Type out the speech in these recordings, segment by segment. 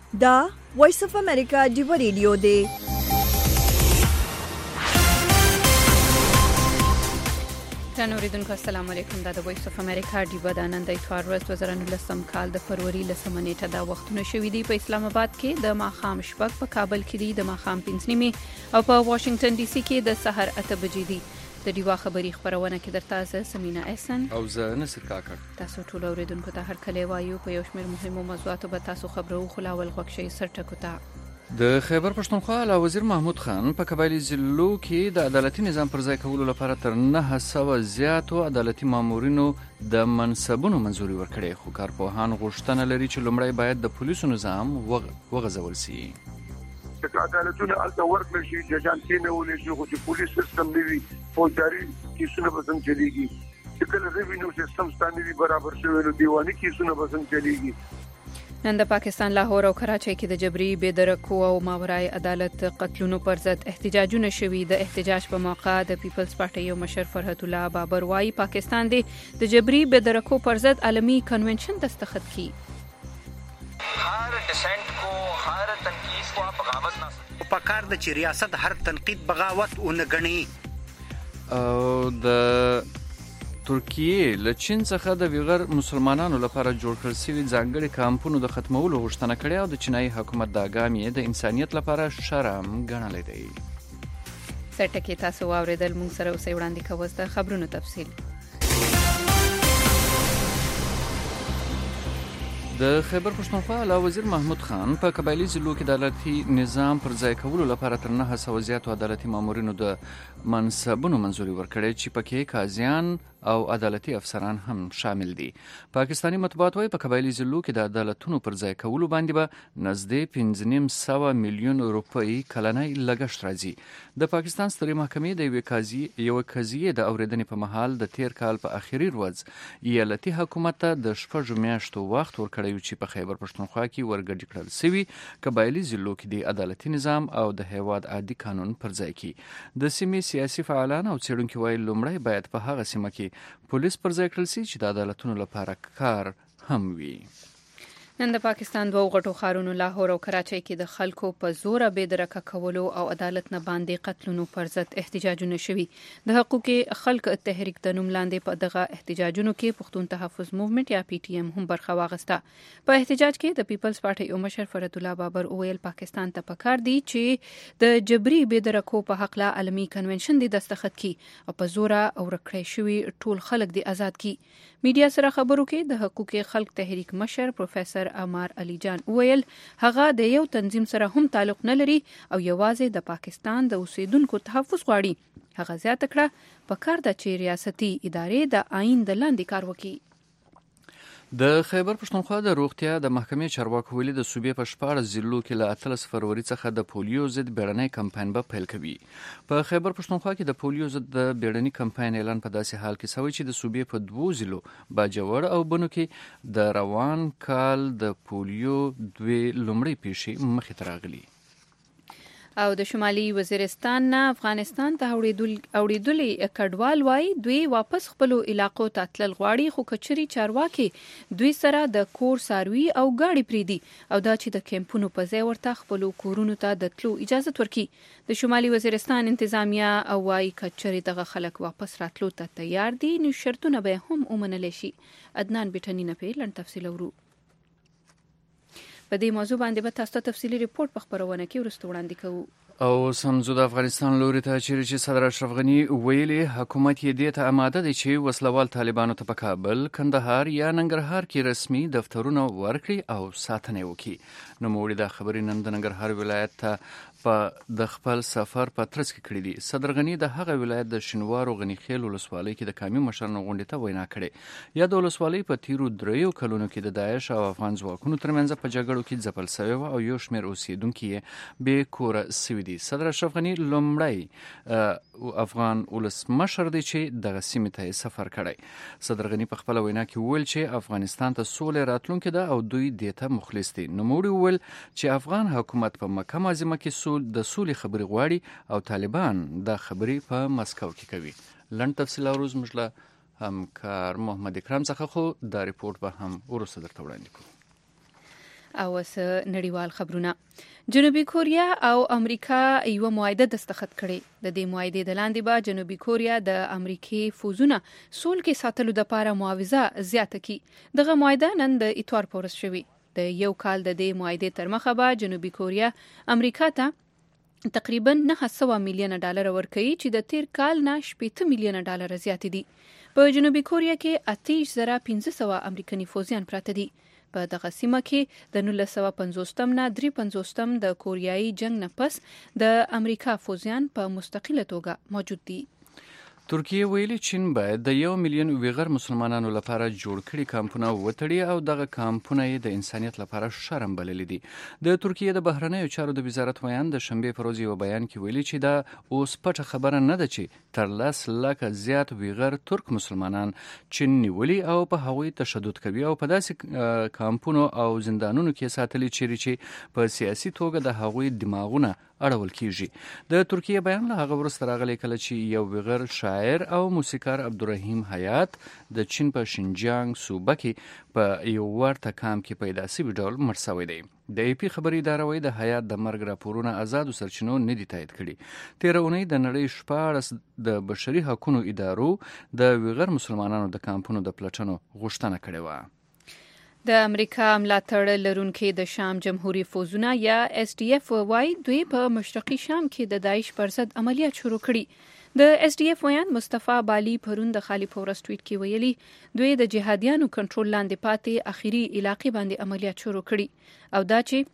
دا وایس اف امریکا دی ریډیو دی. اوریدونکو السلام علیکم. دا د وایس اف امریکا دی د نن د اتوار ورځ 2019 کال د فروری لسمه نیټه دا وختونه شوې دي. په اسلام آباد کې د ماښام شپږ، په کابل کې دي د ماښام 5 نیمه او په واشنگټن ډي سي کې د سحر 8 بجې دي. د دیوا خبری خبرونه کې درته زه سمینا احسن او زه نصر کاکړ. تاسو ټول اوریدونکو ته هر کله وایو په یو شمېر مهمو موضوعاتو به تاسو خبرو خلاول غوښشي سرټکو ته. د خیبر پښتونخوا علاوه وزیر محمود خان په قبایلی ضلعو کې د عدالتي نظام پر ځای کولو لپاره تر 900 زیاتو عدالتي مامورینو د منصبونو منځوري ورکړي، خو کارپوهان غوښتنه لري چې لومړی باید د پولیسو نظام وغځول شي. عدالتونه الته ورکړل شي، ججان کې نه ولې شي، خو چې پولیس سیستم نه وي فوجداري کیسونه به څنګه چلیږي. چې کله ریوینیو سیستم ستانه وي برابر شوی نو دیواني کیسونه به څنګه چلیږي. نن د پاکستان لاهور او کراچۍ کې د جبري بېدرکو او ماورای عدالت قتلونو پر ضد احتجاجونه شوي. د احتجاج په موقع د پیپلز پارټي یو مشر فرحت الله بابر وايي پاکستان د جبري بېدرکو پر ضد عالمي کنونشن دستخط کی. هر ډسنټ کو هر تنقید کو بغاوت نه په کار د چې ریاست هر تنقید بغاوت ونه غني. او د ترکیه له چین څخه د ویغر مسلمانانو لپاره جوړ کړل شوی ځانګړي کامپونو د ختمولو غوښتنه کړې او د چینایي حکومت دا ګام یې د انسانیت لپاره شرم ګڼلی دی. سرټکي تاسو واوریدل، موږ سره اوسئ وړاندې کوو د خبرونو تفصیل. د خیبر پښتونخوا علاوه وزیر محمود خان په قبایلی ضلعو کې د عدالتي نظام پر ځای کولو لپاره تر 900 زیاتو عدالتي مامورینو د منصبونو منځوري ورکړي چې پکې قاضیان او عدالتي افسران هم شامل دي. پاکستانی مطبوعات وايي په قبایلی ضلعو کې د عدالتونو پر ځای کولو باندې به نزدې 5.5 میلیون روپۍ کلنۍ لګښت راځي. د پاکستان سترې محکمې د یو قضیې د اوریدنې په مهال د تیر کال په اخیری ورځ ایالتي حکومت ته د 6 میاشتو وخت ورکړی چې په خیبر پښتونخوا کې ورګډ کړل شوی قبایلی ضلعو کې د عدالتي نظام او د هیواد عادي قانون پر ځای کی. د سیمې سیاسي فعالان او څېړونکو وايي لومړی باید په هغه سیمه کې پولیس پر ځای کړل شي چې د عدالتونو لپاره کار هم وي. نن د پاکستان دوه غټو ښارونو لاهور او کراچۍ کې د خلکو په زوره بېدرکه کولو او عدالت نه باندې قتلونو پر ضد احتجاجونه شوي. د حقوق خلک تحریک د نوم لاندې په دغه احتجاجونو کې پښتون تحفظ موومنټ یا پی ټی ایم هم برخه واخیسته. په احتجاج کې د پیپلز پارټي یو مشر فرحت الله بابر وویل پاکستان ته پکار دی چې د جبري بېدرکو په حق له عالمي کنونشن دی دستخط کی او په زوره او رکړې شوي ټول خلک دی آزاد کی. میډیا سره خبرو کې د حقوق خلک تحریک مشر پروفیسر عمار علي جان وویل هغه د یو تنظیم سره هم تعلق نه لري او یوازې د پاکستان د اوسیدونکو تحفظ غواړي. هغه زیاته کړه پکار ده چې ریاستي ادارې د آئین د لاندې کار وکړي. د خیبر پښتونخوا د روغتیا د محکمې چارواکو ویلي د صوبې په 14 ضلعو کې له 18 فروری څخه د پولیو ضد بیړنی کمپاین به پیل کوي. په خیبر پښتونخوا کې د پولیو ضد د بیړنی کمپاین اعلان په داسې حال کې شوی چې د صوبې په 2 ضلعو باجوړ او بنو کې د روان کال د پولیو 2 لومړی پیښې مخې ته راغلي. او د شمالي وزیرستان نه افغانستان ته اوړېدلي کډوال وايي دوی واپس خپلو علاقو ته تلل غواړي، خو کچري چارواکي دوی سره د کور ساروي او گاډي پریدي او دا چې د کیمپونو په ځای ورته خپلو کورونو ته د تلو اجازه ورکړي. د شمالي وزیرستان انتظامیه او وايي کچري دغه خلک واپس راتلو ته تیار دي نو شرطونه به هم ومنل شي. عدنان بیٹنی نه پیلن تفصیل ورو. په دې موضوع باندې به تاسو ته تفصیلی ریپورت په خبرونه کې ورسته وړاندې کوو. او سمزو د افغانستان لوري ته چې صدر اشرف غنی ویلي حکومت یې دې ته آماده دی چې وسلوال طالبانو ته په کابل، کندهار یا ننګرهار کې رسمي دفترونه ورکړي او ساتنه وکړي. نو موږ د خبرې نن د ننګرهار ولایت ته په د خپل سفر په ترڅ کې کړی دي. صدر غنی د هغه ولایت د شنوار او غنی خیل ولسوالۍ کې د قومي مشرانو غونډې ته وینا کړې. یا د ولسوالۍ په تیرو 3 کلونو کې د داعش او افغان ځواکونو ترمنځ په جګړو کې ځپل شوی او یو شمېر اوسیدونکو یې بې کوره شوي دي. صدر اشرف غنی لومړی افغان ولسمشر دی چې دغه سیمې ته سفر کړی. صدر غنی په خپل وینا کې وویل چې افغانستان ته سولې راتلونکې ده او دوی دې ته مخلص دي. نوموړي وویل چې افغان حکومت په مکه معظمه کې د سولې خبرې غواړي او طالبان دا خبرې په مسکو کې کوي. لنډ تفصیل روز موږ له همکار محمد اکرام څخه خو دا ریپورت به هم وروسته درته وړاندې کوو. او نړیوال خبرونه. جنوبي کوریا او امریکا یو معاهده دستخط کړي. د دې معاهدې د لاندې به جنوبي کوریا د امریکای فوزونه سول کې ساتلو د لپاره معاوضه زیاته کړي. دغه معاهده نن د اتوار په ورځ شوې. د یو کال د دې معاهدې تر مخه به جنوبي کوریا امریکا ته تقریبا $900 میلیون ورکوي چې د تیر کال نه $80 میلیون زیات دي. په جنوبي کوریا کې 8500 امریکایي فوجیان پراته دي. په دغه سیمه کې د 1950 نه 53 د کوریایي جنگ نه پس د امریکا فوجیان په مستقله توګه موجود دي. ترکیه ویلي چین باید د 1 میلیون ویغر مسلمانانو لپاره جوړ کړي کامپونه وتړي او دغه کامپونه یې د انسانیت لپاره شرم بللي دي. د ترکیه د بهرنیو چارو د وزارت ویان د شنبې په ورځ یو بیان کې ویلي چې دا اوس پټه خبره نه ده چې تر 10 لکه زیات ویغر ترک مسلمانان چین نیولي او په هغوی تشدد کوي او په داسې کامپونو او زندانونو کې ساتلي چې په سیاسي توګه د هغوی دماغونه اړول کیږي. د ترکیه بیان له هغه وروسته راغلی کله چې یو ویغر شاعر او موسیقار عبدالرحیم حیات د چین په شینجیانګ صوبه کې په یو ورته کام کې پیدا شوی ډول مړ شوی دی. د ای پی خبري اداره وايي د حیات د مرګ راپورونه آزادو سرچینو نه دي تایید کړي. تیر اونۍ د نړۍ 14 د بشري حقوقو ادارو د ویغر مسلمانانو د کامپونو د پلټنو غوښتنه کړې و. د امریکا ملاتړ لرونکي د شام جمهوریت فوجونه یا SDF وايي دوی په مشرقي شام کې د داعش پر ضد عملیات شروع کړي. د SDF ویان مصطفی بالی پرون د خالي پورس ټویټ کې ویلي دوی د جهادیانو کنټرول لاندې پاتې اخیری علاقې باندې عملیات شروع کړي او دا چې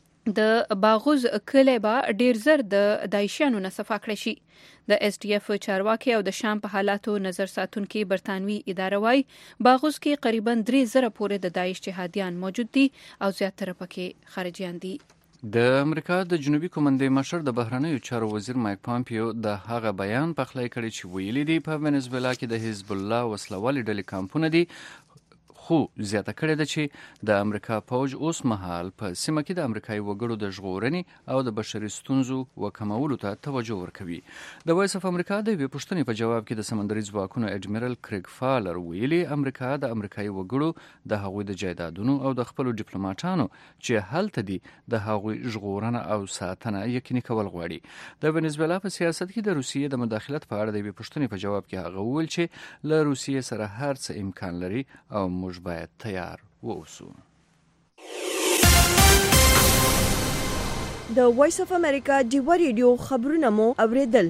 د باغوز کلی به ډیر زر د داعشیانو نه صفا کړی شي. د SDF چارواکي او د شام په حالاتو نظر ساتونکي برتانوي اداره وايي باغوز کې قریبا 3000 پورې د داعش جهادیان موجود دي او زیاتره پکې خارجيان دي. د امریکا د جنوبي کومندې مشر د بهرنیو چارو وزیر مایک پامپیو د هغه بیان پخلی کړی چې ویلي دی په ونزویلا کې د حزب الله وسلوالې ډلې کامپونه دي خو زیاته کړې ده چې د امریکا پوج اوس مهال په سیمه کې د امریکایي وګړو د ژغورنې او د بشري ستونزو وکمولو ته توجه ورکوي. د وایس اف امریکا د یوې پوښتنې په جواب کې د سمندري ځواکونو اډمیرل کریګ فالر ویلي امریکا د امریکایي وګړو د هغوی د جایدادونو او د خپلو ډیپلوماټانو چې هلته دي د هغوی ژغورنه او ساتنه یقیني کول غواړي. د ونزویلا په سیاست کې د روسیې د مداخلت په اړه د یوې پوښتنې په جواب کې هغه وویل چې له روسیې سره هر څه امکان لري او باید تیار ووسو. د وایس اف امریکا ډیو ریډیو خبرونه مو اوریدل.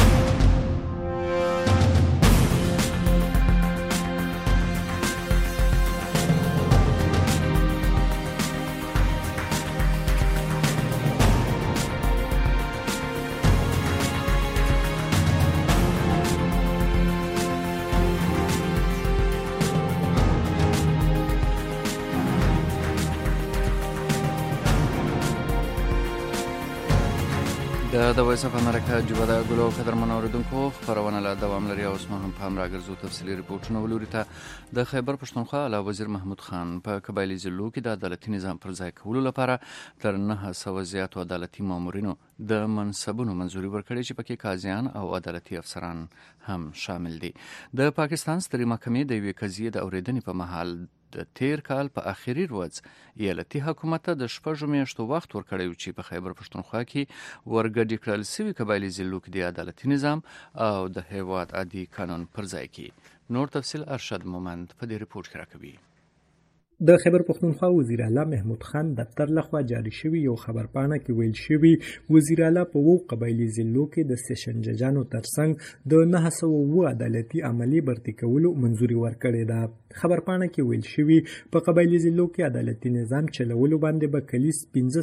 د وایس اف امریکا ډیو د ګلو قدرمن اوریدونکو خبرونه لا دوام لري او اسمه هم پام راګرځو تفصیلي ریپورتونه ولوري ته د خیبر پښتونخوا علاوه وزیر محمود خان په قبایلی ضلعو کې د عدالتي نظام پر ځای کولو لپاره تر 900 زیاتو عدالتي مامورینو د منصبونو منځوري ورکړي چې پکې قاضیان او عدالتي افسران هم شامل دي. د پاکستان سترې محکمې د یوې قضیې د اوریدنې په مهال د تیر کال په اخیری ورځ ایالتي حکومت ته د 6 میاشتو وخت ورکړی چې په خیبر پښتونخوا کې ورګډ کړل شوی قبایلی ضلعو کې د عدالتي نظام او د هیواد عادي قانون پر ځای کې. نور تفصیل ارشد مومند په دې ریپورت کې راکوي. د خیبر پښتونخوا وزیر اعلی محمود خان دفتر لخوا جاری شوی یو خبرپاڼه کې ویل شوی وزیر اعلی په وو قبایلی ضلعو کې د سیشن ججانو ترڅنګ د 900 عدالتي عملی برتی کولو منځوري ورکړې ده. خبرپاڼه کې ویل شوی په قبایلی ضلعو کې عدالتي نظام چلولو باندې به کلیس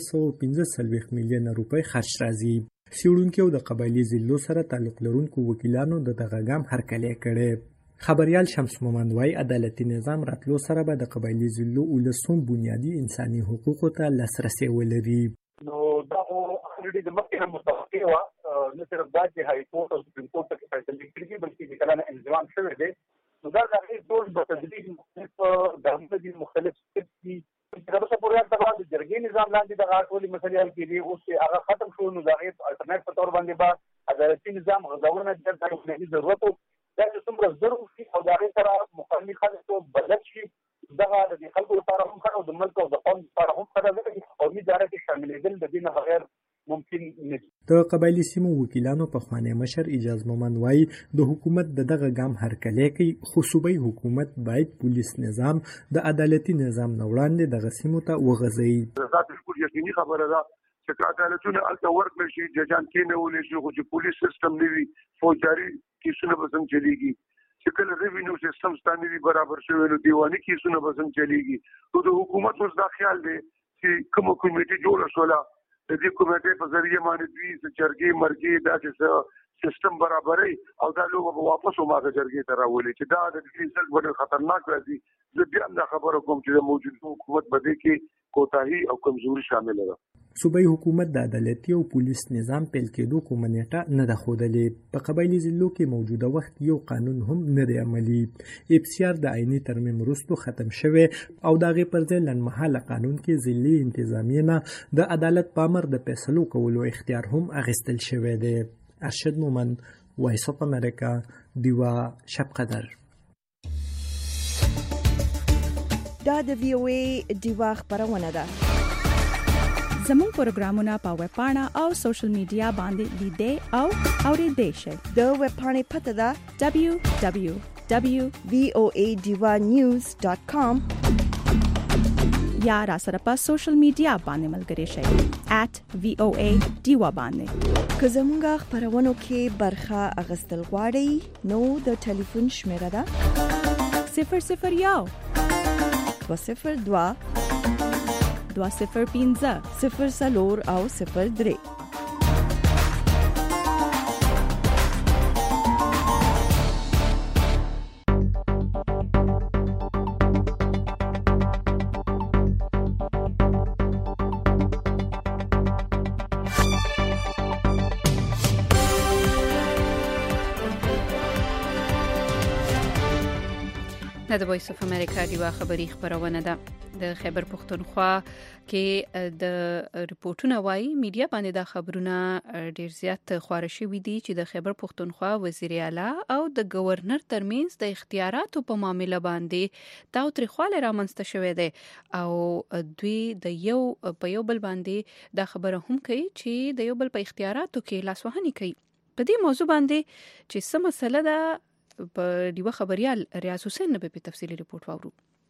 545 میلیون روپۍ خرج راځي. سیړونکو د قبایلی ضلعو سره تعلق لرونکو وکیلانو د دغه ګام هرکلی کړي. خبریال شمس مومند وايي عدالتي نظام راتلو سره به د قبایلی ضلعو ولسوم بنیادی انساني حقوقو ته لاسرسي ولري. نو دا اوريدي د مخکې متوقع و نه صرف دا چې هاي کورټ او سپریم کورټ کې فیصله کړې بلکې د کلانه انضمام شوی دی. نو دا د ټول په تدریج مختلف مختلف سټپس چې دا په پوره ډول د جرګې نظام لاندې د غاټولي مسلې حل کړي اوس چې هغه ختم شو نو دا غیر الټرنیټ په تور باندې به عدالتي نظام غوړنه د ضرورت دا چې څومره ضروري او دا غیر سره مقامی خلکو بلد شي دغه د خلکو لپاره هم ښه او د ملک او د قوم لپاره هم ښه ده چې قومي اداره کې شاملېدل د دې نه بغیر ممکن نه دي. د قبایلي سیمو وکیلانو په خوانی مشر اجاز مومند وایي د حکومت دغه ګام هرکلی کوي، خو صوبایي حکومت باید پولیس نظام د عدالتي نظام نه وړاندې دغه سیمو ته وغځوي. ذات شکر یقیني خبره ده چې عدالتونه الته ورکړل شي، ججان کېنول شي، خو چې پولیس سیستم نه وي فوجداري کیسونه به څنګه چلیږي، چې کله ریوینیو سیستم ستانه وي برابر شوی نو دیواني کیسونه به څنګه چلیږي. نو د حکومت اوس دا خیال دی چې کوم کمیټه جوړه شوله د دې کمیټې په ذریعہ باندې دوی چې چرګي مرګي دا چې سیستم برابرۍ او دا لوګو په واپس وماغه چرګي ته راولي چې دا د فیصل ډېر خطرناک راځي. زه بیا هم دا خبره کوم چې د موجوده حکومت بده کې کوتاهي او کمزوري شامل ده. صوبایي حکومت د عدالتي او پولیس نظام پیل کېدو کومه نیټه نه ده ښودلې. په قبایلي ضلعو کې موجوده وخت یو قانون هم نه دی عملي. ابسیار د عیني ترمیم وروسته ختم شوی او د هغې پر ځای لنډمهاله قانون کې ضلعي انتظامیې نه د عدالت په امر د فیصلو کولو اختیار هم اخیستل شوی دی. ارشد مومند، وایس اف امریکا، دیوا شب قدر. دا د وی او ای دیوا خبرونه ده. زموږ پروګرامونه په ویب پاڼه او سوشل میډیا باندې لیدئ او اوریدئ شئ. د ویب پاڼې پته ده www.voanews.com یا را سره په سوشل میډیا باندې ملګري شئ @VOA دیوا باندې. که زموږ خبرونو کې برخه اغستل غواړئ نو د ټلیفون شمیره ده 001 202 205 04 او 03. د وایس اف امریکا دیوا خبری خبرونه ده. د خیبر پختونخوا کې د ریپورتونه وایي میډیا باندې د خبرونه ډیر زیات خواره شوي دي چې د خیبر پختونخوا وزیر اعلی او د گورنر ترمنځ د اختیاراتو په معاملې باندې تاوتریخوالی رامنځته شوی دی او دوی د یو بل باندې د خبره هم کوي چې د یو بل په اختیاراتو کې لاسوهنه کوي. په دې موضوع باندې چې څه مسله ده په دیوه خبريال ریاض حسین نبی په تفصیلی ریپورت واورو.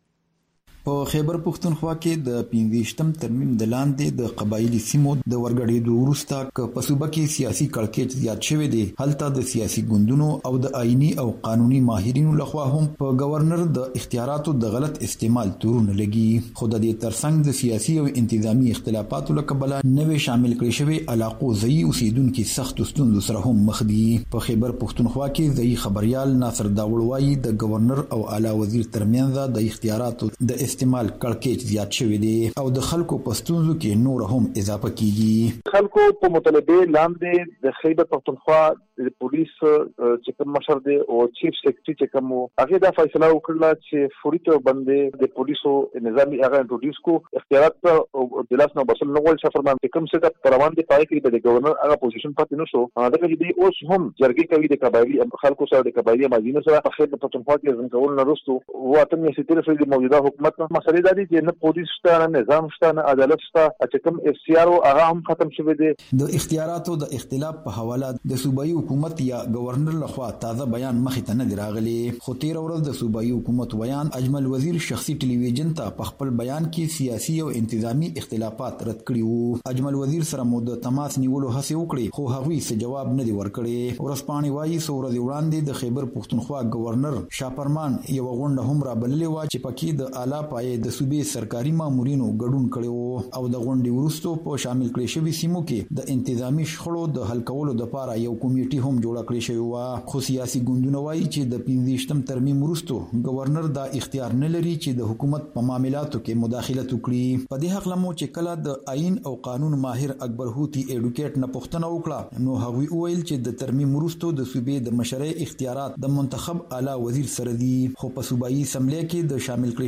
په خیبر پختونخوا کې د 15م ترمیم د لاندې د قبایلی سیمو د ورګړېدو وروسته په صوبه کې سیاسي کړکېچ زیات شوی دی. هلته د سیاسي ګوندونو او د آئینی او قانوني ماهرینو لخوا هم په گورنر د اختیاراتو د غلط استعمال تورونه لګي. خو د دې ترڅنګ د سیاسي او انتظامی اختلافاتو له کبله نوې شامل کړي شوی علاقو ځای اوسیدونکو سخت ستونزو سره هم مخ دي. په خیبر پختونخوا کې ځای خبريال ناصر داوړ وایي د گورنر او اعلی وزیر ترمنځ د اختیاراتو د استعمال کړکېچ زیات شوی دی او د خلکو په ستونزو کې نور هم اضافه کیږي. خلکو په مطالبه لاندې د خیبر پختونخوا د پولیس چې کوم مشر دی او چیف سیکریټری چې کوم هغه دا فیصله وکړه چې فوري تور باندې د پولیسو نظامی هغه انټروډیوس کو اختیارات او د لاس نو بسل نو ول شفرمان کوم څه د روان دي پای کې د گورنر هغه پوزیشن پاتې نو شو. دا چې دی اوس هم جرګې کوي د قبایلی خلکو سره د قبایلی ماجینو سره په خیبر پختونخوا کې ځن کول نه رسو واته یې ستیر سره د موجوده حکومت مسلې د دې نه پولیس شته نه نظام شته نه عدالت شته چې کوم اف سی آر هغه هم ختم شوی دی. د اختیاراتو د اختلاف په حواله د صوبایي حکومت یا گورنر لخوا تازه بیان مخې ته نه راغلی. خو تیر ورځ د صوبایي حکومت ویان اجمل وزیر شخصي ټلویزیون ته په خپل بیان کې سیاسي او انتظامی اختلافات رد کړي وو. اجمل وزیر سره مو د تماس نیولو هڅه وکړي خو هغوی څه جواب نه دی ورکړی. ورسپانې وایي څو ورځې وړاندې د خیبر پختونخوا گورنر شاپرمان یو غونډه هم را بللې و چې پکې د اعلی پای د صوبې سرکاري مامورینو ګډون کړي وو او د غونډې وروسته په شامل کړي شوی سیمو کې د انتظامی شخړو د حل کولو لپاره یو کمیټي هم جوړ کړی شوی و. خو سیاسي ګوندونه وایي چې د 15م ترمیم وروسته گورنر دا اختیار نه لري چې د حکومت په معاملاتو کې مداخلت وکړي. په دې حق لمو چې کله د آئین او قانون ماهر اکبر هوتی ایډوکیټ نه پوښتنه وکړه نو هغه ویل چې د ترمیم وروسته د صوبې د مشرۍ اختیارات د منتخب اعلی وزیر سره دي. خو په صوبایي اسمبلی کې د شامل کړي شوی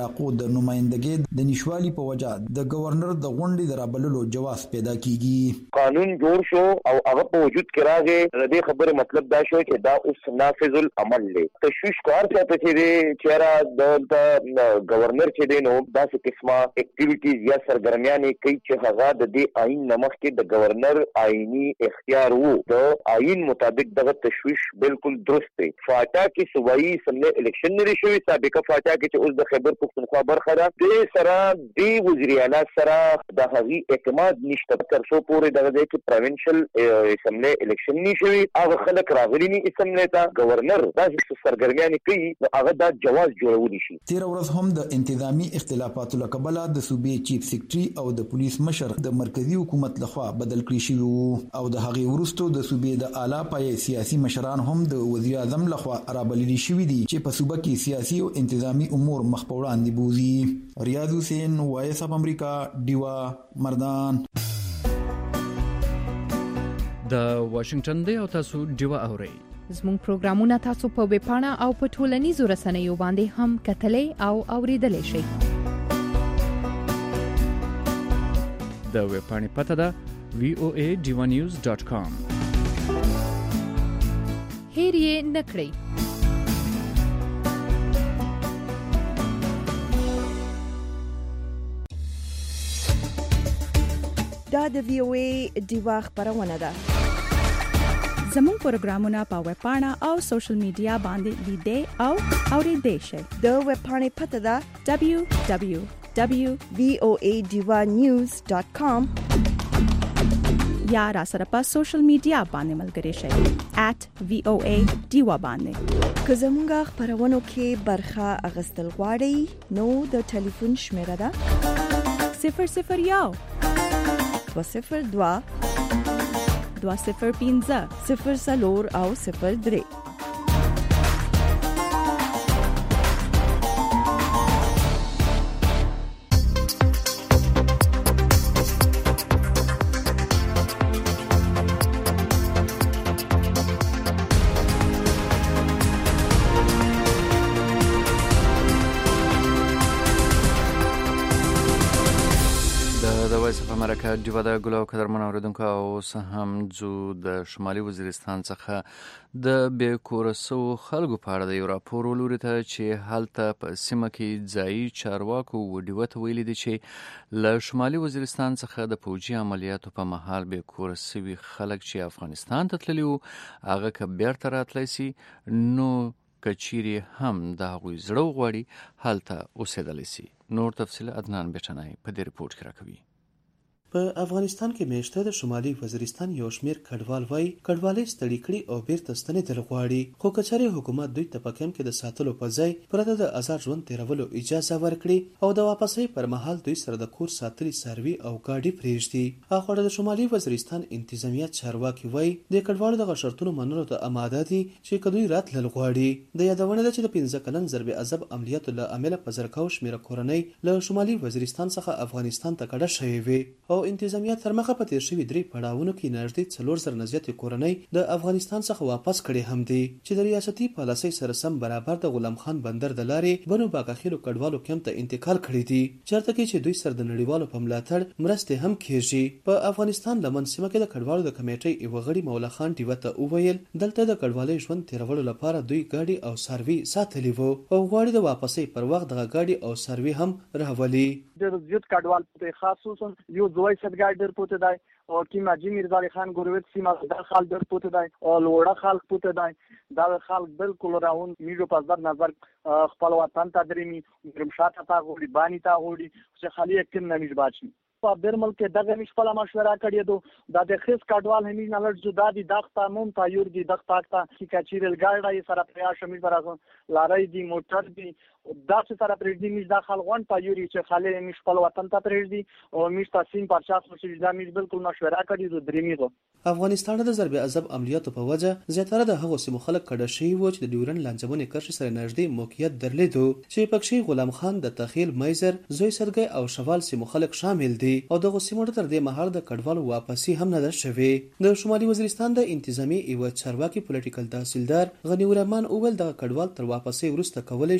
علاقو د نمائندګۍ د نشوالي په وجه د گورنر د غونډې د رابللو جواز پیدا کیږي. قانون جوړ شو او هغه په وجود کې راغی. د خبره مطلب دا شو چې دا اوس نافذ العمل دی. تشویش کار چاته چې چیرې د گورنر چې دی نو داسې قسمه اکټیویټیز یا سرګرمیانې کوي چې هغه د دې آئین نمخ کې د گورنر آئینی اختیار وو. د آئین مطابق دغه تشویش بالکل درست دی. فاټا کې صوبایي اسمبلی الیکشن لري شوی. سابقه فاټا کې چې اوس د خیبر پختونخوا برخه ده د سره د وزیر اعلی سره د هغي اعتماد نشته تر څو پورې دغه کې پروینشل اسمبلی الیکشن نشوي. هغه خلک راغلي نه اسمبلی ته گورنر داسې سرګرمیانې کوي نو هغه دا جواز جوړولی شي. تیر ورځ هم د انتظامی اختلافاتو له کبله د صوبې چیف سیکریټري او د پولیس مشر د مرکزی حکومت لخوا بدل کړی شوی او د هغې وروسته د صوبې د اعلی پایې سیاسي مشران هم د وزیر اعظم لخوا رابللي شوي دي چې په صوبه کې سیاسي او انتظامی امور مخ په وړاندې بوزي. ریاض حسین، وایس اف امریکا، ډیوا مردان. د واشنگټن دی او تاسو ډیوا اورئ. زموږ پروګرامونه تاسو په ویب پاڼه او په ټولنیزو رسنیو باندې هم کتلې او اوریدلې شئ. د ویب پاڼې پته ده voa.divanews.com. هیر یې نکړئ. دا د VOA ډیوا خبرونه ده. زموږ پروګرامونه په ویب پاڼه او سوشل میډیا باندې لیدئ او اوریدئ شئ. د ویب پاڼې پته ده www.voadivanews.com یا را سره په سوشل میډیا باندې ملګري شئ @VOA ډیوا باندې. که زموږ خبرونو کې برخه اغستل غواړئ نو د ټلیفون شمیره ده 001 202 205 04 او 03. امریکا ډیوا د ګلو قدرمن اوریدونکو او هم ځو د شمالي وزیرستان څخه د بیکورسو خلکو په اړه د یو راپور ولوري ته چې هلته په سیمه کې ځایي چارواکو وډیو ته ویلي دي چې له شمالي وزیرستان څخه د پوجي عملیاتو په مهال بیکورسوي خلک چې افغانستان ته تللي وو هغه که بیرته راتلی سي نو کچيري هم د هغوی زړه غواړي هلته اوسېدلی سي. نور تفصیل عدنان بیچنای په دې رپورت کې راکوي. په افغانستان کې میشته د شمالي وزیرستان یو شمیر کډوال وای کډوالۍ ستړي کړي او بیرته ستنېدل غواړي خو کچاري حکومت دوی ته په کمپ کې د ساتلو په ځای پرته د آزاد ژوند تیرولو اجازه ورکړي او د واپسۍ پر مهال دوی سره د کور ساتلي سروي او گاډي پریږدي. اخر د شمالي وزیرستان انتظامیه چارواکي وای د کډوالو د شرطونو منلو ته آماده دي چې کدوې راتلل غواړي. د یادونه ده چې د 15 کلن ضرب عذاب عملیاتو له عمله په زرکاو شمیره کورنۍ له شمالي وزیرستان څخه افغانستان ته کډه شوې وي او انتظامیه تر مخه په تیر شوي 3 پړاوونو کې نږدې 4000 نه زیاتې کورنۍ د افغانستان څخه واپس کړي هم دي چې د ریاستي پالیسۍ سره سم برابر د غلام خان بندر د لارې بنو باغخیلو کډوالو کمپ ته انتقال کړي دي چېرته کې چې دوی سره د نړیوالو په ملاتړ مرستې هم کیږي. په افغانستان لمن سیمه کې د کډوالو د کمیټې یو غړي مولا خان ټیوه ته وویل دلته د کډوالۍ ژوند تیرولو لپاره دوی گاډي او سروي ساتلي وو او غواړي د واپسۍ پر وخت د گاډي او سروي هم راولي. د زیات کډوال په خاصوصا یو دوی سدګاډ در پوت دی او کی ماجی میرزا علی خان ګورویت سیمه د خال در پوت دی او لوړه خلک پوت دی دا خلک بالکل راون میجو په ځد نظر خپل وطن ته درېمي ګرمشات ته غوړي بانی ته غوړي چې خالي کېم نمیش باچي په برمل کې دغه مش خپل مشوره کړی دو د خص کډوال همي نه لړ جدا دي دغه مون تایور دي دغه تاکتا چې کچیرل ګاډای سره پریا شمې برازو لارای دي موټر دي دا چې سره پرېږدي مش داخل غون تایوري چې خالي مش خپل وطن ته پرېږدي او مش تاسین پرچاس چې دا مش بالکل مشوره کړی دو درېمي دو. افغانستان د ضرب عذاب عملیاتو په وجه زیاتره د هغو سیمو خلک کډه شوي وو چې د ډیورن لانجمنې کرښې سره نږدې موقعیت درلودو چې پکې غلام خان د تخیل مایزر زوی سرګي او شوال سیمو خلک شامل دي او دغه سیمو تر دې مهال د کډوالو واپسی هم نه ده شوې. د شمالي وزیرستان د انتظامی ایو چارواکي پولیټیکل تحصیلدار غنی الرحمن اول د کډوال تر واپسی وروسته کولای شي چې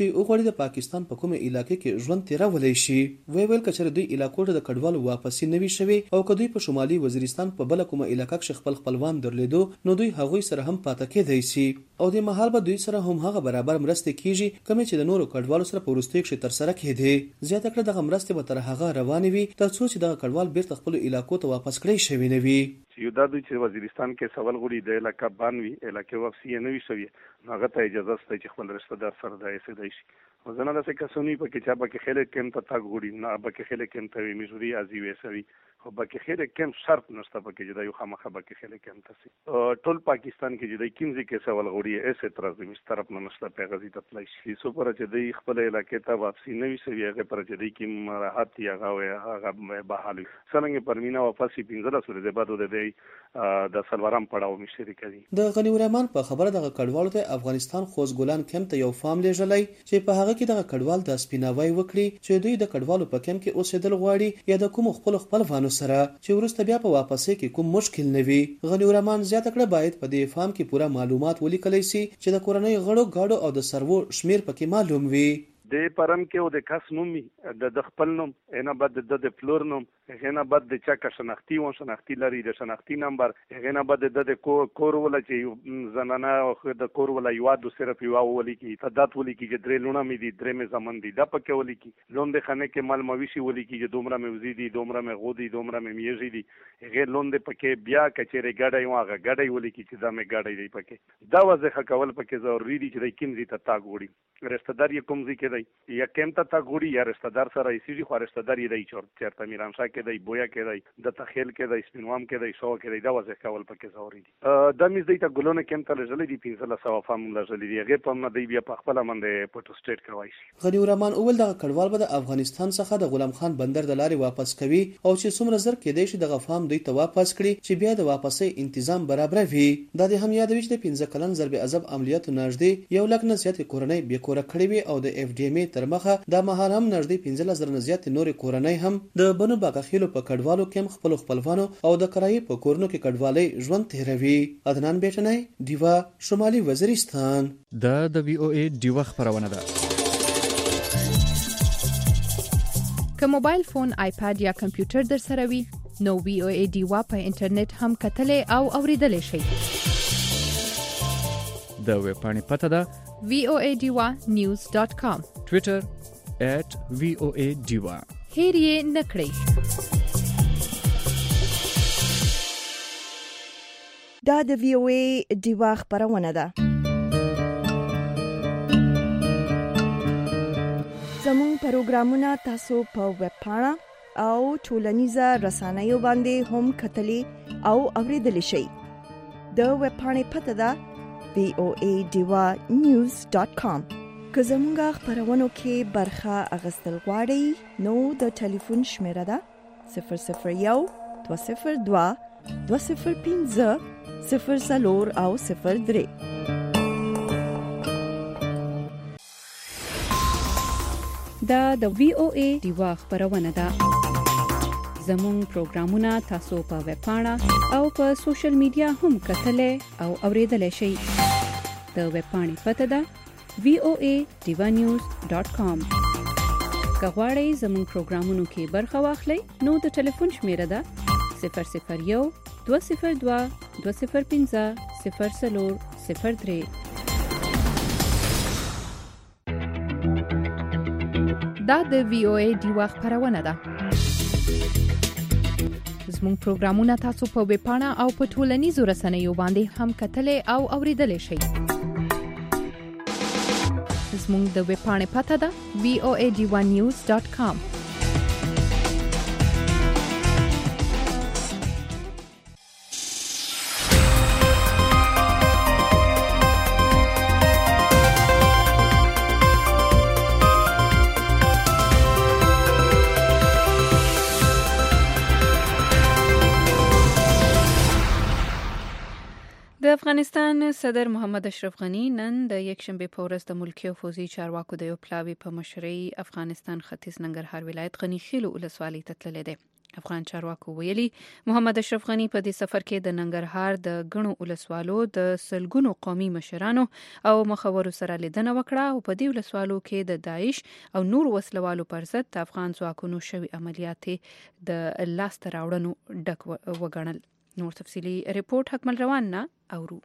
دوی وغواړي د پاکستان په کومه علاقې کې ژوند تیرولای شي. ویل کچره دوی علاقو ته د کډوالو واپسی نوي شوي او کدوې په شمالي وزیرستان په بل کومه علاقې کې خپلوان درلیدو نو دوی هغوی سره هم پاتې کېدای شي او د مهال به دوی سره هم هغه برابر مرستې کیږي کوم چې د نورو کډوالو سره په وروستیو کې تر سره کېدي. زیاته کړه دغه مرستې به تر هغه روانې وي تر څو چې دغه کډوال بیرته خپل علاقو ته واپس کړی شوی نه وي. یو دا دوی چې وزیرستان کې سوال غوړي د علاقې بانوي علاقې واپسی نه وي شوی هغه ته اجازه شته چې خپل رشتہ دار سره د ایسې شي. وزنه د څه کسونی په کې چې په خله کېم ته تاګ غوړي نه په کې خله کېم ته میزوري ازي وسوي خو په کې خله کېم شرط نشته په کې چې د یو خامخه په کې خله کېم ته ټول پاکستان کې چې د کیمزي کې سوال غوړي ایسې تر زمي طرف نه نشته پیغازي ته تلای شي سو پر چې د خپل علاقې ته واپسی نه وي شوی هغه پر چې د کیم راحت یا هغه به حالي څنګه پرمینا واپسی 15 سورې د بعد د سلوارم پړاو مشري کوي. د غنی الرحمن په خبره د کډوالو ته افغانستان خوځ ګلان کمپ ته یو فارم لیږلی چې په هغه کې د کډوال د سپیناوي وکړي چې دوی د کډوالو په کمپ کې اوسېدل غواړي یا د کوم خپلوانو سره چې ورسته بیا په واپسې کې کوم مشکل نه وي. غنی الرحمن زیاته کړه باید په دې فارم کې پوره معلومات ولیکلی شي چې د کورنۍ غړو گاډو او د سرو شمیر پکې معلوم وي. د پرم کې او د کس نومي د خپل نوم نه بعد د فلور نوم هغه بعد د چا کا شناختی و شناختی لري د شناختی نمبر هغه بعد د کور ولا چې زنانه او د کور ولا یو د صرف یو ولي کی تدات ولي کی چې درې لونه مې دي درې مې زمن دي د پکې ولي کی لون د خانه کې مال مویشي ولي کی چې دومره مې وزيدي دومره مې غودي دومره مې میږي دي هغه لون د پکې بیا کچېره ګډای واغه ګډای ولي کی چې دا مې ګډای دی پکې دا وځه کول پکې ضروري دي چې کیمزي ته تاګ وړي رشتہ دار یې کوم ځای کې دی یا کیم ته تاګ وړي یا رشتہ دار سره ایسي خو رشتہ دار یې دی چرته میرانشاه کې دی بویا کې دی د تخیل کې دی سپینوام کې دی شو کې دی دا وځه کول پکې ضروري دي. د میز دی ته ګلونه کیم ته لږلې دي 1500 فام لږلې دي هغه په نه دی بیا په خپل منډه پټو سټیټ کوي شي. غنی الرحمن اول د کډوال به د افغانستان څخه د غلام خان بندر د لارې واپس کوي او چې څومره زر کې دی چې د غفام دوی ته واپس کړي چې بیا د واپسې تنظیم برابر وي. د دې هم یادوي چې د 15 کلن ضرب عذاب عملیاتو نږدې یو لک نه زیات کورنۍ بې کوره کړې وي او د اف ډي ام تر مخه د مهال هم نږدې 15000 نه زیات نور کورنۍ هم د بنو باغخیلو په کډوالو کې خپلوانو او د کرایې په کورونو کې کډوالۍ ژوند تیروي. عدنان بیٹنۍ دیوا شمالي وزیرستان. د وی او ای دیوا خبرونه ده. که موبایل فون آیپاد یا کمپیوټر در سره وي نو وی او ای دیوا په انټرنیټ هم کتلې او اوریدلې شي. د ویب پاڼې پته ده voadiwa.news.com ټویټر @voadiwa. هیر یې نکړئ. دا د وی او ای دیوا خبرونه ده. زموږ پروګرامونه تاسو په ویب پاڼه او ټولنیزه رسنیو باندې هم کتلی او اوریدلی شئ. د ویب پاڼې پته ده voadiwa.news.com. که زموږ خبرونو کې برخه اخیستل غواړئ نو د ټلیفون شمیره ده 001 202 205 0 او 03. دا د وی او ای دیوا خبرونه ده. زموږ پروګرامونه تاسو په ویب پاڼه او په سوشل میډیا هم کتلې او اوریدلې شئ. د ویب پاڼې پته ده voadiwanews.com. که غواړئ زموږ پروګرامونو کې برخه واخلئ نو د ټلیفون شمیره ده 001 202 205 0 03. دا د وی او ای دیوا خبرونه ده. زموږ پروګرامونه تاسو په ویب پاڼه او په ټولنیزو رسنیو باندې هم کتلې او اوریدلې شئ. زموږ د ویب پاڼې پته ده voadiwanews.com. د افغانستان صدر محمد اشرف غنی نن د یکشنبه په ورځ د ملکی او فوزي چارواکو د یو پلاوی په مشرۍ افغانستان ختیځ ننګرهار ولایت غنی خیل ولسوالۍ ته تللی دی. افغان چارواکو ویلي محمد اشرف غنی په دې سفر کې د ننګرهار د غنو ولسوالو د سلګونو قومي مشرانو او مخورو سره لیدنه وکړه او په دې ولسوالو کې د داعش او نور وسلوالو پر ضد د افغان ځواکونو شوی عملیات د لاس راوړنو ډک وګڼل. نور تفصيلي ریپورت حکمل روان نه اورو.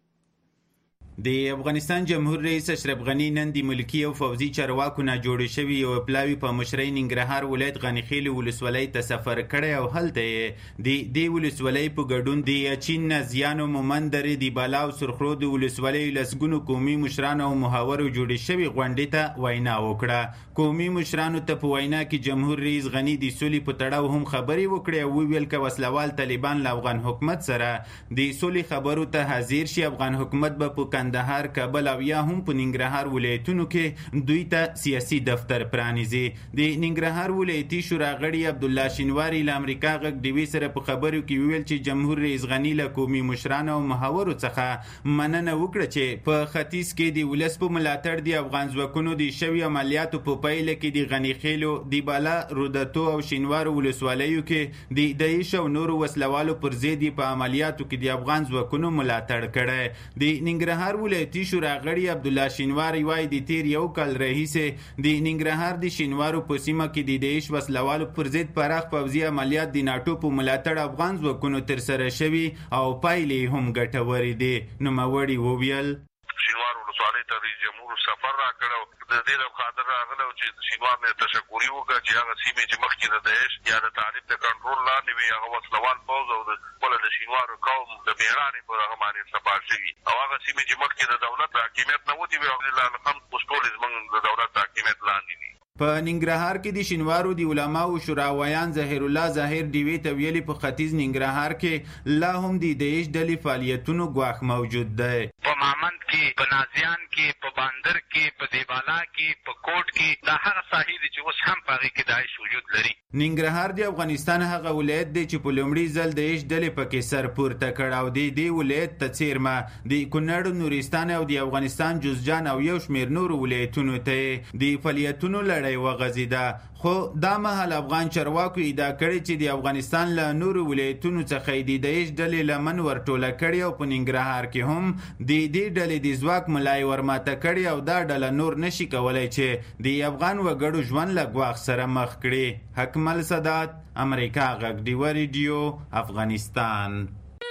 د افغانستان جمهور رئیس اشرف غنی نن د ملکی او فوزي چارواکو نه جوړ شوی یو پلاوی په مشرۍ ننګرهار ولایت غنیخیل ولسوالۍ ته سفر کړی او هلته د ولسوالۍ په ګډون د چین نزیانو مومندري د بالاو سرخرود ولسوالۍ لسګونو قومي مشرانو او محاورو جوړ شوی غونډې ته وینا وکړه. قومي مشرانو ته په وینا کې جمهور رئیس غنی د سولې په تړاو هم خبري وکړي او ویل ک وسلوال طالبان له افغان حکومت سره د سولې خبرو ته حاضر شي. افغان حکومت به په کندهار، کابل او یا هم په ننګرهار ولایتونو کې دوی ته سیاسي دفتر پرانیزي. د ننګرهار ولایتي شورا غړي عبد الله شینواری له امریکا غږ ډیوي سره په خبرو کې ویل چې جمهور رئیس غنی له قومي مشرانو او محاورو څخه مننه وکړه چې په ختیځ کې د ولس په ملاتړ د افغان ځواکونو د شوی عملیاتو په پایله کې د غنیخیلو، د بالا رودتو او شینوارو ولسوالیو کې د داعش او نورو وسلوالو پر ضد په عملیاتو کې د افغان ځواکونو ملاتړ کړی. د ننګرهار ولایتي شورا غړي عبد الله شینواری وايي د تیر یو کال راهیسې د ننګرهار د شینوارو په سیمه کې د داعش وسلوالو پر ضد پراخ پوځي عملیات د ناتو په ملاتړ افغان ځواکونو ترسره شوي او پایلې هم ګټورې دي. نوموړي وویل شینوار ولسوالۍ ته رئیس جمهور سفر راکړ او د دې لپاره خاطر راغله چې شینوار نه تشکرې وکړه چې هغه سیمې چې مخکې د داعش یا د طالب د کنټرول لاندې وي هغه وسلوال پوځ او د شینوار قوم د میړانې په هغه باندې سپار شوي او هغه سیمې چې مخکې د دولت حاکمیت نه وتی وي الحمدلله الحمد اوس ټول زموږ د دولت حاکمیت لاندې دي. په ننګرهار کې د شینوارو د علماو شوراویان ظاهر الله ظاهر ډیوي ته ویلي په ختیځ ننګرهار کې لا هم د داعش ډلې فعالیتونو ګواښ موجود دی. په مامند کې، په نازیان کې، په باندر کې، په دیبالا کې، په کوټ کې دا هغه ساحې دي چې اوس هم په هغې کې داعش وجود لري. ننګرهار د افغانستان هغه ولایت دی چې په لومړي ځل داعش ډلې پکې سر پورته کړ او د دې ولایت ته څیرمه د کونړ، نورستان او د افغانستان جوزجان او یو شمېر نورو ولایتونو ته د فعالیتونو لړۍ وغځېده. خو دا مهال افغان چارواکو ادعا کړې چې د افغانستان له نورو ولایتونو څخه د داعش ډلې لمن ورټوله کړې او په ننګرهار کې هم د دې ډلې د ځواک ملای ورماته کړې او دا ډله نور نشي کولای چې د افغان وګړو ژوند له ګواښ سره مخ کړي. حکمل سادات، امریکا غږ ډیوه ریډیو، افغانستان.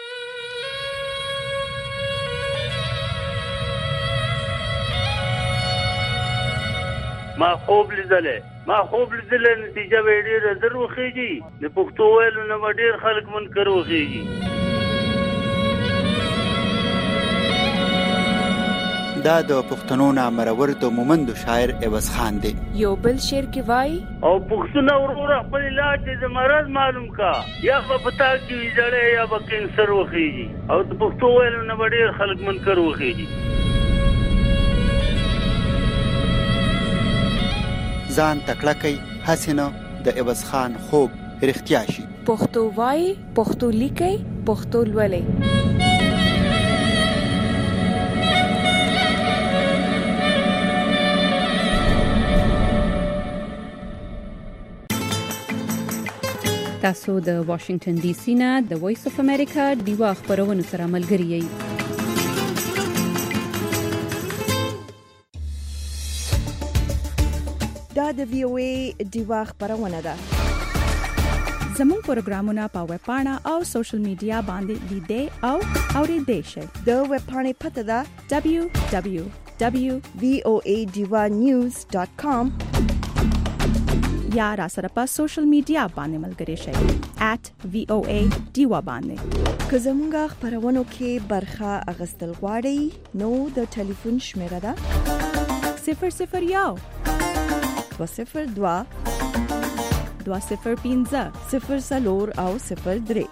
ما خوب لیدلې نتیجه به ډېره زر وخېږي. د پښتو ویلو نه به ډېر خلک منکر وخېږي. دا د پښتنو نامرور د مومندو شاعر عوض خان دی. یو بل شعر کې وایي او پښتونه وروره خپل علاج د مرض معلوم کا یا په پتا کې ویجړې یا به کینسر وخېږي او د پښتو ویلو نه به ډېر خلک منکر وخېږي. ځان تکړه کوي هسې نه د عوض خان خوب رښتیا شي. پښتو وایي، پښتو لیکي، پښتو لولي. تاسو د واشنگټن ډي سي نه د وایس اف امریکا ډیوا خبرونو سره ملګری یئ. دا د وی او ای ډیوا خبرونه ده. زموږ پروګرامونه په ویب پاڼه او سوشل میډیا باندې لیدئ او اوریدئ شئ. د ویب پاڼې پته ده www.voanews.com یا را سره په سوشل میډیا باندې ملګری شئ @VOA ډیوا باندې. که زموږ خبرونو کې برخه اغستل غواړئ نو د ټلیفون شمیره ده 001 202 205 04 او 03.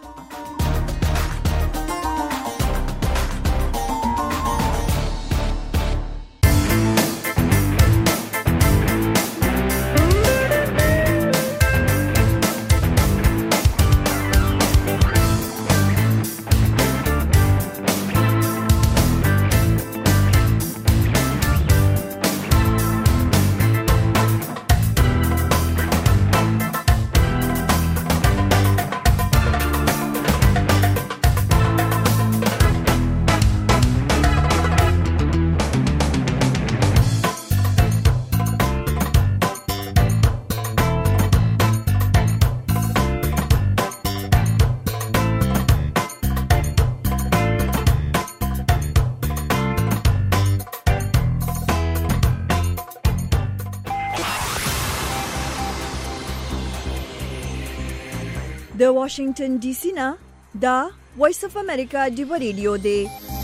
د واشنگټن ډي سي نه دا وایس اف امریکا دی ریډیو دی.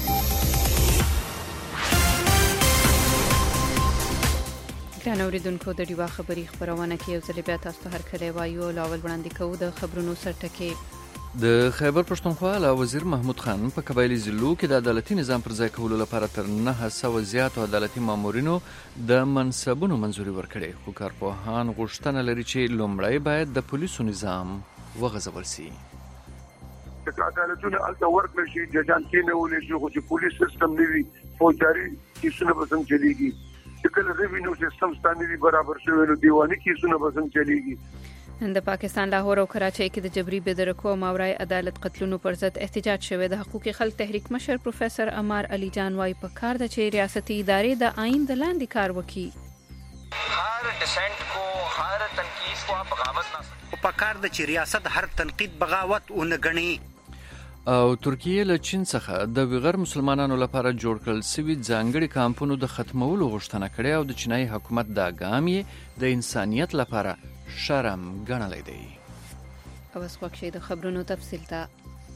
ګران اوریدونکو د ډیوا خبري خبرونه کې یو ځل بیا تاسو ته هر کله وایو لاول وړاندې کوو د خبرونو سرټکي. د خیبر پښتونخوا له وزیر محمود خان په قبایلی ضلعو کې د عدالتي نظام پر ځای کولو لپاره تر 900 زیات عدالتي مامورینو د منصبونو منځوري ورکړي، خو کارپوهان غوښتنه لري چې لومړی باید د پولیسو نظام وغځول شي. عدالتونه الته ورکړل شي، ججان کې نه ولې شي، خو چې پولیس سیستم نه وي فوجداري کیسونه به څنګه چلیږي، چې کله ریوینیو سیستم ستانه وي برابر شوی نو دیواني کیسونه به څنګه چلیږي. د پاکستان لاهور او کراچۍ کې د جبري بېدرکو او ماورای عدالت قتلونو پر ضد احتجاج شوی. د حقوقي خلک تحریک مشر پروفیسور عمار علي جان وايي په کار د چې ریاستي ادارې د آئین د لاندې کار وکړي. هر ډیسنټ کو هر تنقید کو بغاوت نه په کار د چې ریاست هر تنقید بغاوت ونه غني. او ترکیه له چین څخه د ویغر مسلمانانو لپاره جوړ کړل شوی ځانګړي کامپونو د ختمولو غوښتنه کړې او د چینایي حکومت دا ګام یې د انسانیت لپاره شرم ګڼلی دی. اوس وخت د خبرونو تفصیل ته.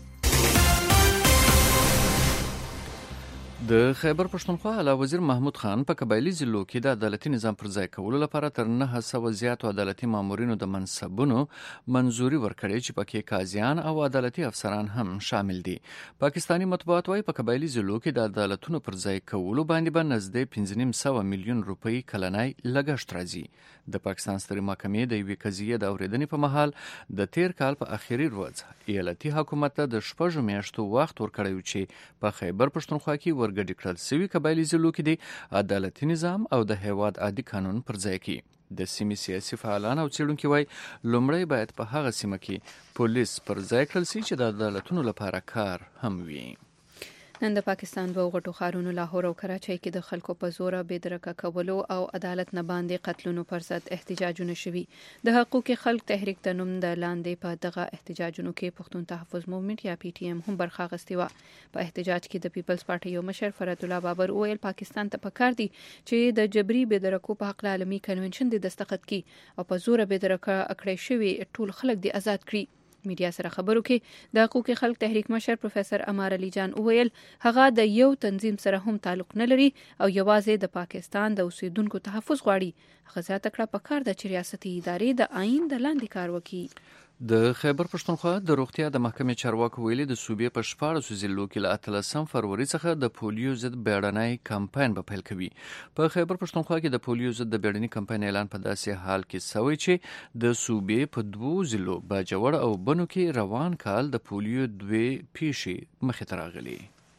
د خیبر پښتونخوا اعلی وزیر محمود خان په قبایلی ضلعو کې د عدالتي نظام پر ځای کولو لپاره تر 900 زیات عدالتي مامورینو د منصبونو منځوري ورکړي چې پکې قاضیان او عدالتي افسران هم شامل دي. پاکستانی مطبوعات وايي په قبایلی ضلعو کې د عدالتونو پر ځای کولو باندې به نږدې 5.5 میلیون روپۍ کلنۍ لګښت راځي. د پاکستان سترې محکمې د یوې قضیې د اورېدنې په مهال د تیر کال په اخیری ورځ ایالتي حکومت ته د 6 میاشتو وخت ورکړی چې په خیبر پښتونخوا کې ورګډ کړل شوی قبایلی ضلعو کې د عدالتي نظام او د هیواد عادي قانون پر ځای کې د سیمې سیاسي فعالان او څېړونکي وایي لومړی باید په هغه سیمه کې پولیس پر ځای کړل شي چې د عدالتونو لپاره کار هم وي. نن د پاکستان دوه غټو ښارونو لاهور او کراچۍ کې د خلکو په زوره بېدرکه کولو او عدالت نه باندې قتلونو پر ضد احتجاجونه شوي. د حقوقي خلک تحریک د نوم د لاندې په دغه احتجاجونو کې پښتون تحفظ موومنټ یا پی ټی ایم هم برخه اخیستې وه. په احتجاج کې د پیپلز پارټي یو مشر فرات الله بابر وویل پاکستان ته پکار دي چې د جبري بېدرکو په حق عالمي کنونشن د دستخط کړي او په زوره بېدرکه کړی شوي ټول خلک د آزاد کړي. میډیا سره خبرو کې د حقوقي خلک تحریک مشر پروفیسور عمار علي جان وویل هغه د یو تنظیم سره هم تعلق نه لري او یوازې د پاکستان د اوسیدونکو تحفظ غواړي. هغه زیاته کړه پکار ده چې ریاستي ادارې د آئین د لاندې کار وکړي. د خیبر پښتونخوا د روغتیا د محکمې چارواکو ویلي د صوبې په 14 ضلعو کې له 13 فروری څخه د پولیو ضد بیړنی کمپاین به پیل کوي. په خیبر پښتونخوا کې د پولیو ضد د بیړني کمپاین اعلان په داسې حال کې شوی چې د صوبې په 2 ضلعو باجوړ او بنو کې روان کال د پولیو 2 پیښې مخې ته راغلي.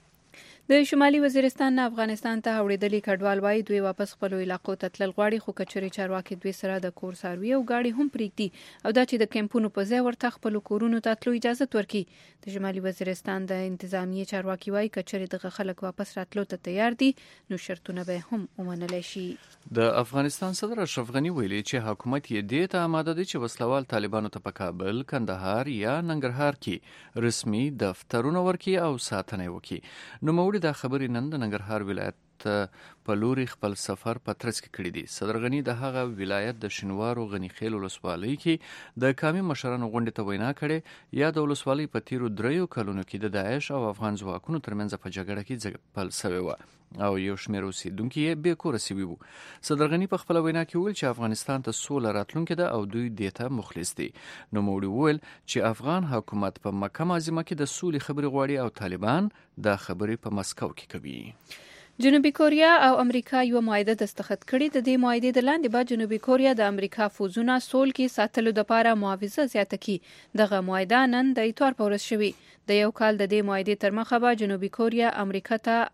د شمالي وزیرستان نه افغانستان ته اوړېدلي کډوال وايي دوی واپس خپلو علاقو ته تلل غواړي، خو کچري چارواکي دوی سره د کور څاروي او گاډي هم پرېږدي او دا چې د کیمپونو په ځای ورته خپلو کورونو ته تلو اجازه ورکړي. د شمالي وزیرستان د انتظامیې چارواکي وايي کچري دغه خلک واپس راتلو ته تیار دي نو شرطونه به هم ومنلی شي. د افغانستان صدر اشرف غني ویلي چې حکومت یې دې ته آماده دی چې وسلوال طالبانو ته په کابل، کندهار یا ننګرهار کې رسمي دفترونه ورکړي او ساتنه وکړي. نو موږ دا خبرې نن د ننګرهار ولایت په لوري خپل سفر په ترڅ کې کړی دی. صدر غني د هغه ولایت د شینوارو غنی خیل ولسوالۍ کې د قومي مشرانو غونډې ته وینا کړې. یا د ولسوالۍ په تیرو 3 کلونو کې د داعش او افغان ځواکونو ترمنځ په جګړه کې ځپل شوی و او یو شمېر اوسېدونکي یې بې کوره شوي وو. صدر غني په خپله وینا کې وویل چې افغانستان ته سوله راتلونکې ده او دوی دې ته مخلص دي. نو موږ وویل چې افغان حکومت په مکه معظمه کې د سولې خبرې غواړي او طالبان دا خبرې په مسکو کې کوي. جنوبي کوریا او امریکا یو معاهده دستخط کړې. د دې معاهدې د لاندې بعد جنوبي کوریا د امریکا فوزونه سول کې ساتلو لپاره معاوضه زیاته کړي. دغه معاهده نن د اتوار په ورځ شوې. د یو کال د دې معاهدې تر مخه به جنوبي کوریا امریکا ته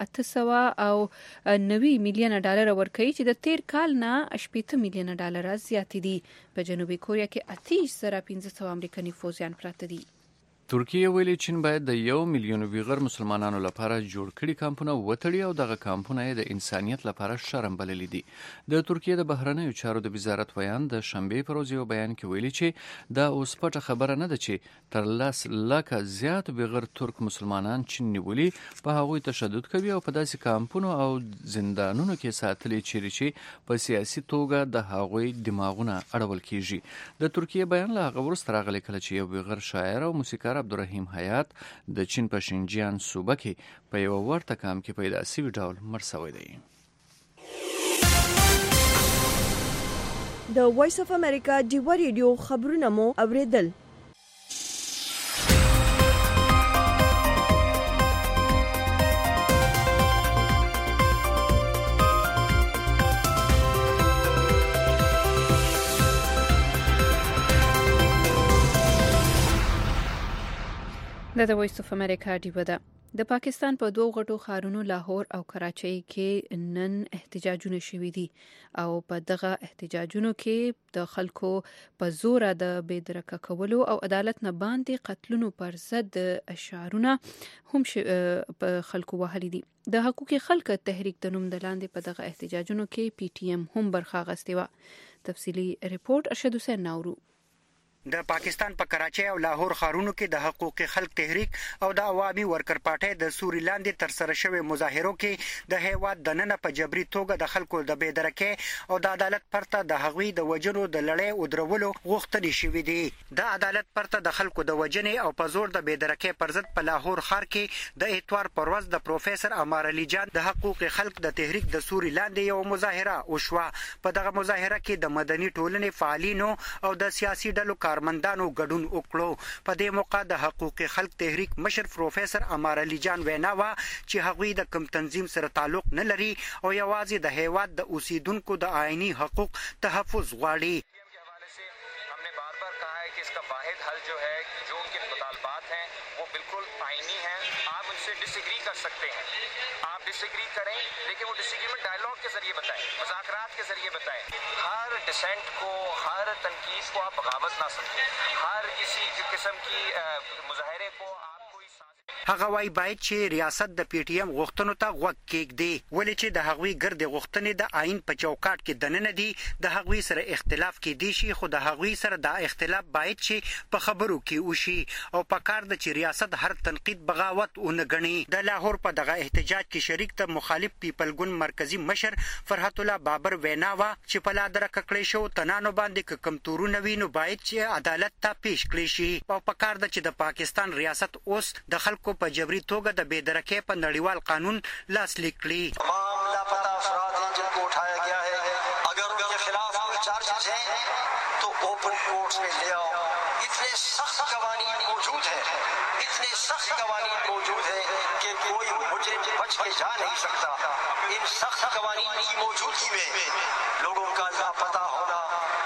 890 میلیونه ډالر ورکوي چې د تیر کال نه 80 میلیونه ډالر زیات دي. په جنوبي کوریا کې 8500 امریکایي فوجیان پراته دي. ترکیه ویلي چین باید د 1 میلیون ویغر مسلمانانو لپاره جوړ کړي کمپونه وتړي او دغه کمپونه یې د انسانیت لپاره شرم بللي دي. د ترکیه د بهرنیو چارو د وزارت ویان د شنبې پر ورځ یو بیان کې ویلي چې دا اوس پټه خبره نه ده چې تر 10 لکه زیات ویغر ترک مسلمانان چین نیولي په هغوی تشدد کوي او په داسې کمپونو او زندانونو کې ساتلي چې په سیاسي توګه د هغوی دماغونه اړول کیږي. د ترکیه بیان له هغه وروسته راغلی کله چې یو ویغر شاعر او موسیقار عبدالرحیم حیات د چین په شینجیان صوبه کې په یو ورته کام کې پیدا شوی ډول مړ شوی دی. د وایس اف امریکا ډیو ریډیو خبرونه مو اوریدل. د وایس اف امریکا ډیو ده. د پاکستان په دوه غټو ښارونو لاهور او کراچۍ کې نن احتجاجونه شوي دي او په دغه احتجاجونو کې د خلکو په زور د بېدرکه کولو او عدالت نه باندې قتلونو پر ضد اشعارونه هم په خلکو وهلي دي. د حقوق خلک تحریک د نوم د لاندې په دغه احتجاجونو کې پی ټی ایم هم برخه اخیستې وه. تفصیلی ریپورت ارشد حسین ناورو. د پاکستان په کراچۍ او لاهور ښارونو کې د حقوق خلک تحریک او د عوامي ورکر پارټۍ د سوري لاندې تر سره شوی مظاهرو کې د هیواد د نن په جبري توګه د خلکو د بېدرکۍ او د عدالت پرته د هغوی د وجنو د لړۍ او درولو غوښتنې شوې دي. د عدالت پرته د خلکو د وجنې او په زور د بېدرکۍ پر ضد په لاهور ښار کې د اتوار پر ورځ د پروفیسور عمار علي جان د حقوق خلک د تحریک د سوري لاندې یو مظاهره وشوه. په دغه مظاهره کې د مدني ټولنې فعالینو او د سیاسي ډلو کارمندانو ګډون وکړو. په دې موقع د حقوق خلک تحریک مشر پروفیسور عمار علي جان وینا وا چې هغوی د کم تنظیم سره تعلق نه لري او یوازې د هیواد د اوسیدونکو د آئینی حقوق تحفظ غواړي. हमने बार-बार कहा है कि इसका वाहिद हल जो है जो उनके मुतालबात हैं वो बिल्कुल आईनी हैं. आप उनसे डिसएग्री कर सकते हैं, आप डिसएग्री करें लेकिन वो डिसएग्रीमेंट डायलॉग के जरिए बताएं, मुज़ाकरात के जरिए बताएं. हर डिसेंट को, हर तनकीद को आप बगावत ना समझें. हर किसी किस्म की मुजाहरे को هغه وايي باید چې ریاست د پی ټی ایم غوښتنو ته غوږ کېږدي ولې چې د هغوی ګرد غوښتنې د آئین په چوکاټ کې دننه دي. د هغوی سره اختلاف کېدی شي خو د هغوی سره دا اختلاف باید چې په خبرو کې وشي او په کار د چې ریاست هر تنقید بغاوت ونه ګڼي. د لاهور په دغه احتجاج کې شریک ته مخالف پیپل ګوند مرکزی مشر فرحت الله بابر وینا وا چې په لادر ککړې شو تنانو باندې کم تورونه وینو باید چې عدالت ته پیش کړي شي او په کار د چې د پاکستان ریاست اوس د خلکو په جبري توګه د بېدرکۍ په نړیوال قانون لاسلیک کړي. تمام لاپتہ افراد ہیں جن کو اٹھایا گیا ہے اگر ان کے خلاف کوئی چارجز ہیں تو اوپن کورٹس میں لے آؤ. اتنے سخت قوانین موجود ہیں, اتنے سخت قوانین موجود ہیں کہ کوئی مجرم بچ کے جا نہیں سکتا. ان سخت قوانین کی موجودگی میں لوگوں کا لاپتہ ہونا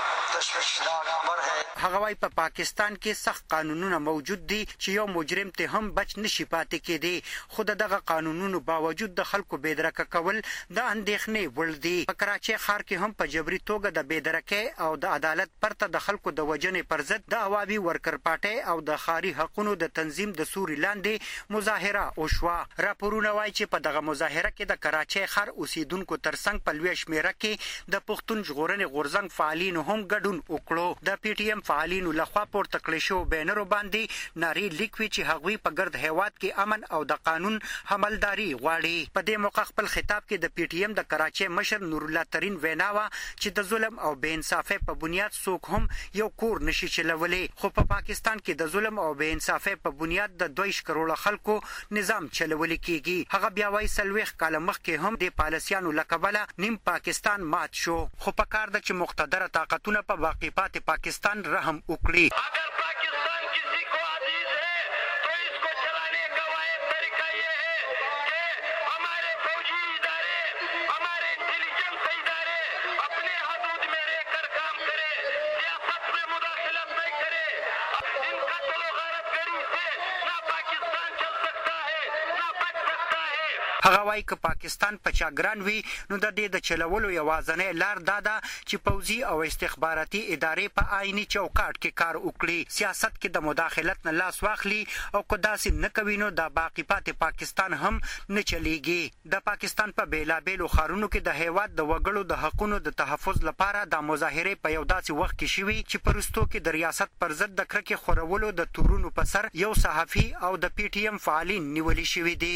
تشویشناک امر ہے. هغه وايي په پاکستان کې سخت قانونونه موجود دي چې یو مجرم ته هم بچ نشي پاتې کېدی خو دغه قانونونو باوجود د خلکو بېدرکه کول د اندېښنې وړ دي. په کراچۍ ښار کې هم په جبري توګه د بېدرکۍ او د عدالت پرته د خلکو د وجنې پر ضد د عوامي ورکر پارټۍ او د ښاري حقونو د تنظیم د سوري لاندې مظاهره وشوه. راپورونه وایي چې په دغه مظاهره کې د کراچۍ ښار اوسیدونکو ترڅنګ په لویه شمېره کې د پښتون ژغورنې غورځنګ فعالینو هم ګډون وکړو. د پی ټی ایم فعالینو لخوا پورته کړی شو بینرو باندې نارې لیکوي چې هغوی په ګرد هیواد کې امن او د قانون حملداري غواړي. په دې موقع خپل خطاب کې د پی ټی ایم د کراچۍ مشر نور الله ترین وینا وا چې د ظلم او بې انصافۍ په بنیاد څوک هم یو کور نشي چلولی خو په پاکستان کې د ظلم او بې انصافۍ په بنیاد د 2 کروڑه خلکو نظام چلولی کیږي. هغه بیا وايي 40 کاله مخکې هم د پالیسیانو له کبله نیم پاکستان مات شو خو په کار ده چې مقتدره طاقتونه په باقی پاتې پاکستان رحم وکړي. اگر پاکستان کسی کو عزیز ہے تو اس کو چلانے کا واحد طریقہ یہ ہے کہ ہمارے فوجی ادارے, ہمارے انٹیلیجنس ادارے اپنے حدود میں رہ کر کام کرے, سیاست میں مداخلت نہیں کرے. ان قتل و غارت گری سے نہ پاکستان چل سکتا ہے نہ بچ سکتا ہے. هغه وايي ک پاکستان پچاګران وي نو د دې د چلولو یوازنۍ لار دا ده چې پوځي او استخباراتي ادارې په آئینی چوکاټ کې کار وکړي، سیاست کې د مداخلت نه لاس واخلي او که داسې نه کوي نو د باقی پاتې پاکستان هم نه چلیږي. د پاکستان په بیلابیلو ښارونو کې د هیواد د وګړو د حقونو د تحفظ لپاره د مظاهرې په یو داسې وخت کې شوي چې په وروستو کې د ریاست پر ضد د کرکې خورولو د تورونو په سر یو صحافي او د پی ټی ایم فعالین نیولي شوي دي.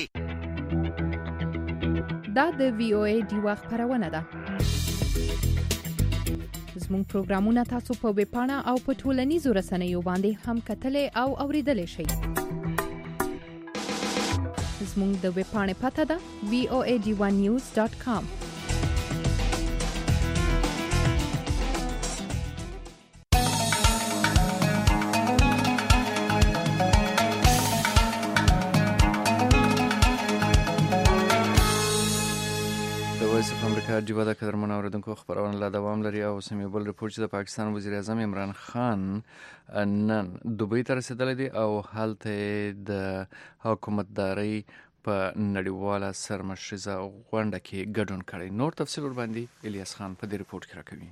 دا د وی او ای ډیوا خبرونه ده. زموږ پروګرامونه تاسو په ویب پاڼه او په ټولنیزو رسنیو باندې هم کتلای او اوریدلای شئ. زموږ د ویب پاڼې پته ده voad1news.com. امریکا ډیوا د قدرمن اوریدونکو خبرونه لا دوام لري او سیمه بل رپورټ چې د پاکستان وزیر اعظم عمران خان نن دوبۍ ته رسیدلی دی او هلته د حکومتداري په نړیواله سرمشریزه غونډه کې ګډون کړی. نور تفصیل ور باندې الیاس خان په دې رپورټ کې راکوي.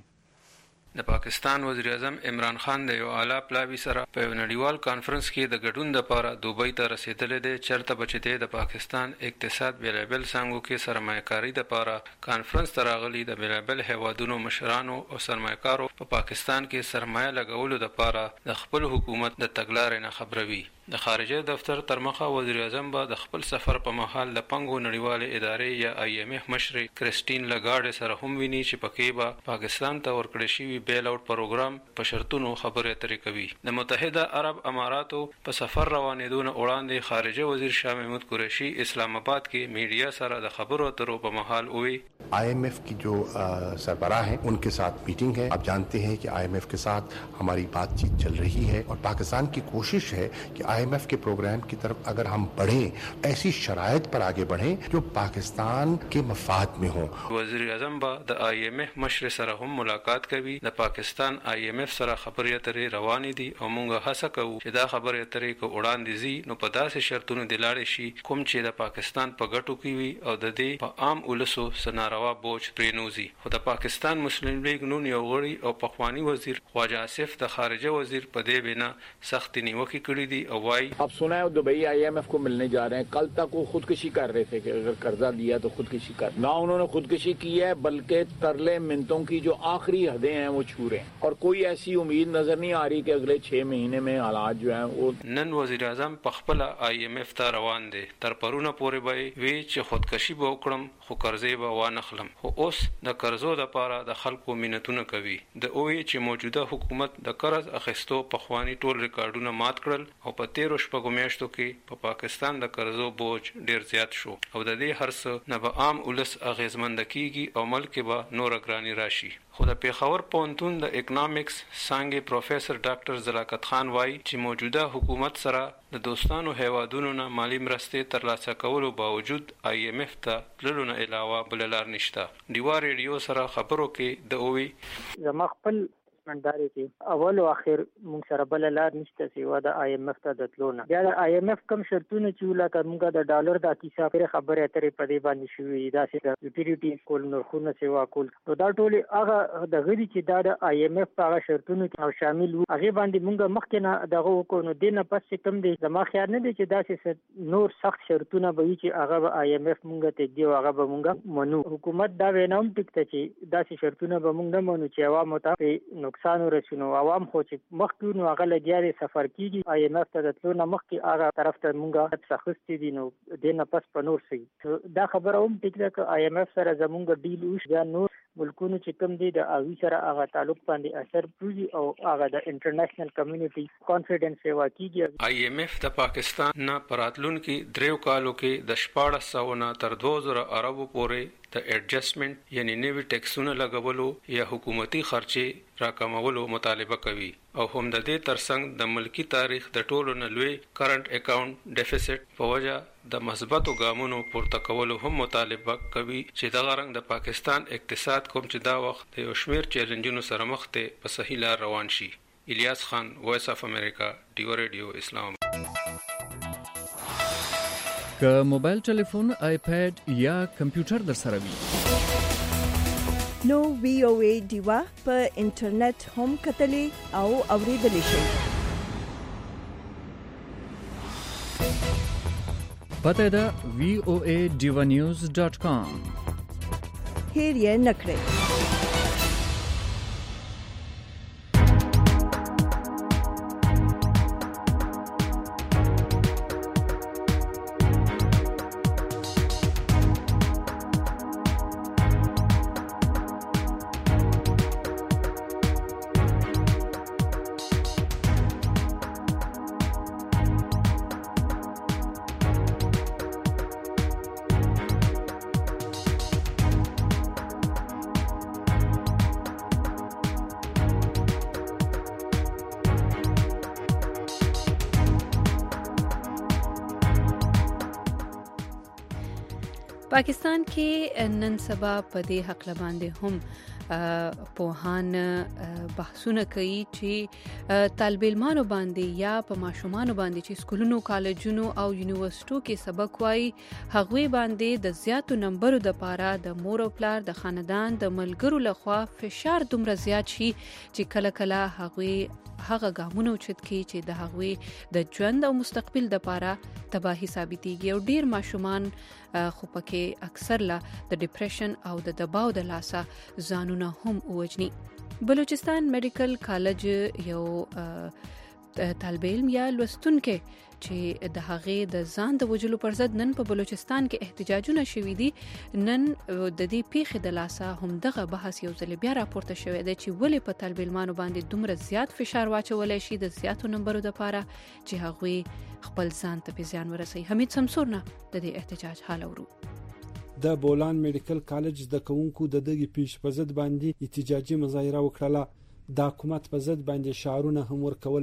د پاکستان وزیر اعظم عمران خان د یو اعلی پلاوی سره په نړیوال کانفرنس کې د ګډون لپاره دوبۍ ته رسیدلی دی، چرته بچته د پاکستان اقتصاد بیلابل څنګهو کې سرمایه‌کاري لپاره کانفرنس ته راغلي د بیلابل هیوادونو مشرانو او سرمایه‌کارو په پاکستان کې سرمایه لګولو لپاره د خپل حکومت د تګلارې نه خبروي. د خارجه دفتر تر مخه وزیر اعظم به د خپل سفر په مهال د پنګو نړیواله ادارې یا IMF مشر کریسټین لګارډ سره هم ویني چې پکې به پاکستان ته ورکړل شوی بیل اوټ پروګرام په شرطونو خبرې اترې کوي. د متحده عرب اماراتو په سفر روانېدون وړاندې خارجه وزیر شاه محمود قریشي اسلام آباد کې میډیا سره د خبرو اترو په مهال وی IMF की जो सरबराह हैं उनके साथ मीटिंग है. आप जानते हैं कि IMF के साथ हमारी बातचीत चल रही है और पाकिस्तान की कोशिश है कि IMF के प्रोग्राम की तरफ अगर हम बढ़ें, ऐसी शराइत पर आगे बढ़ें जो पाकिस्तान के मफाद में हो. वज़ीर आज़म बा द IMF मशर सره هم ملاقات کوي. د پاکستان IMF سره خبرې اترې روانې دي او موږ هڅه کوو چې دا خبرې اترې کو وړاندې زی نو په داسې شرطونو د لاړې شي کوم چې د پاکستان په ګټو کې وي او د دې په عام ولسو سناروا بوج پرینوزي. خو د پاکستان مسلم لیگ نون یو غړي او پخوانی وزیر خواجه آصف د خارجه وزیر په دې بنا سخت نیوکه کړې دي او وايي अब सुना है दुबई IMF को मिलने जा रहे हैं. कल तक वो खुदकुशी कर रहे थे कि अगर कर्जा लिया तो खुदकुशी कर, ना उन्होंने खुदकुशी की है बल्कि तरले मिन्नतों की जो आखिरी हदें हैं वो छू रहे हैं और कोई ऐसी उम्मीद नजर नहीं आ रही कि अगले 6 महीने में हालात जो हैं वो. नन वजीर आजम पखपला IMF ته روان دي. تر پرونه پورې به وی چې خودکشي به وکړم خو قرضې به وانخلم. خو اوس د قرضو لپاره د خلکو مينتونه کوي. د اوې چې موجوده حکومت د قرض اخیستو په خواني ټول ریکارډونه مات کړل او په 13 شپږو میاشتو کې په پاکستان د قرضو بوج ډیر زیات شو او د دې هرڅ نه به عام ولس اغیزمند کیږي او ملک به نور اګرانی راشي. خو د پیښور پوهنتون د اکونومکس څنګه پروفیسور ډاکټر زلاکت خان وایي چې موجوده حکومت سره د دوستانو هیوادونو نه مالی مرستې ترلاسه کولو باوجود IMF ته تللو نه علاوه بل لار نشته. ډیوا ریډیو سره خبرو کې د اووي زما خپل منداري کې اول او اخر موږ سره بل لار نشته سیوا د IMF ته دتلونه. بیا د IMF کم شرطونه چې ولا کومه د ډالر د اتیسا پر خبره اترې په دې باندې شوې دا چې یوټیلیټي کول نرخونه سیوا کول نو دا ټول هغه د غړي چې دا د IMF په هغه شرطونو کې شامل وو هغه باندې موږ مخکې نه دغه وکړو. نو دینه پس کم دي زما خیال نه دي چې دا چې نور سخت شرطونه به وي چې هغه IMF موږ ته دی هغه به موږ منو. حکومت دا وینم ټیکته چې دا شرطونه به موږ نه منو چې عوامو ته نقصان ورسونو. عوام خو چې مخکې نو هغه لګیاري سفر کیږي IMF ته د تلو نه مخکې هغه طرف ته مونږه څخستې دي نو دینه پس په نور سي دا خبره هم ټیک ده چې IMF سره زمونږ ډیل وش یا نور ملکونو چې کوم دي د اوی سره هغه تعلق باندې اثر پروزي او هغه د انټرنیشنل کمیونټي کانفیډنس یې واکیږي. IMF د پاکستان نه پراتلون کې دریو کالو کې د 1400 نه تر 2000 اربو پورې د ایڈجسټمنټ یعنی نوی ټیکسونه لګولو یا حکومتي خرچې راکمولو مطالبه کوي او هم د دې ترڅنګ د ملکی تاریخ د ټولو نه لوی کرنٹ اکاونټ ډیفیسټ په وجه د مثبتو ګامونو پورته کولو هم مطالبه کوي چې د غرنګ د پاکستان اقتصاد کوم چې دا وخت د یو شمیر چیلنجونو سره مخ ته په صحیح لار روان شي. الیاس خان، وایس اف امریکا، ډیو ریډیو اسلام. که موبایل ټلیفون، آیپیډ یا کمپیوټر در سره وي نو VOA دیوا په انټرنیټ هم کتلې او اوریدلې شئ. پته ده voadivanews.com. هیر یې نکړئ. پاکستان کې نن سبا په دې حق باندې هم پوهان بحثونه کوي چې طالب علمانو باندې یا په ماشومانو باندې چې سکولونو، کالجونو او یونیورسيټو کې سبق وایي هغوی باندې د زیاتو نمبرو د پاره د مور او پلار، د خاندان، د ملګرو لخوا فشار دومره زیات شي چې کله کله هغوی هغه ګامونه اوچت کړي چې د هغوی د ژوند او مستقبل د پاره تباہي ثابتېږي او ډیر ماشومان خو پکې اکثر لا د ډیپریشن او د دباو د لاسه ځانونه هم ووجني. بلوچستان میډیکل کالج یو طالب علم یا لوستونکو چې د هغې د ځان د وجلو پر ضد نن په بلوچستان کې احتجاجونه شوي دي، نن د دې پیښې د لاسه هم دغه بحث یو ځل بیا راپورته شوی دی چې ولې په طالب علمانو باندې دومره زیات فشار واچولی شي د زیاتو نمبرو دپاره چې هغوی خپل ځان ته په زیان ورسوي. حمید سمسور نه د دې احتجاج حال اورو. د بولان میډیکل کالج د کوونکو د دغه پیښې په ضد باندې احتجاجي مظاهره وکړه. د حکومت په ضد باندې شعارونه هم ورکول.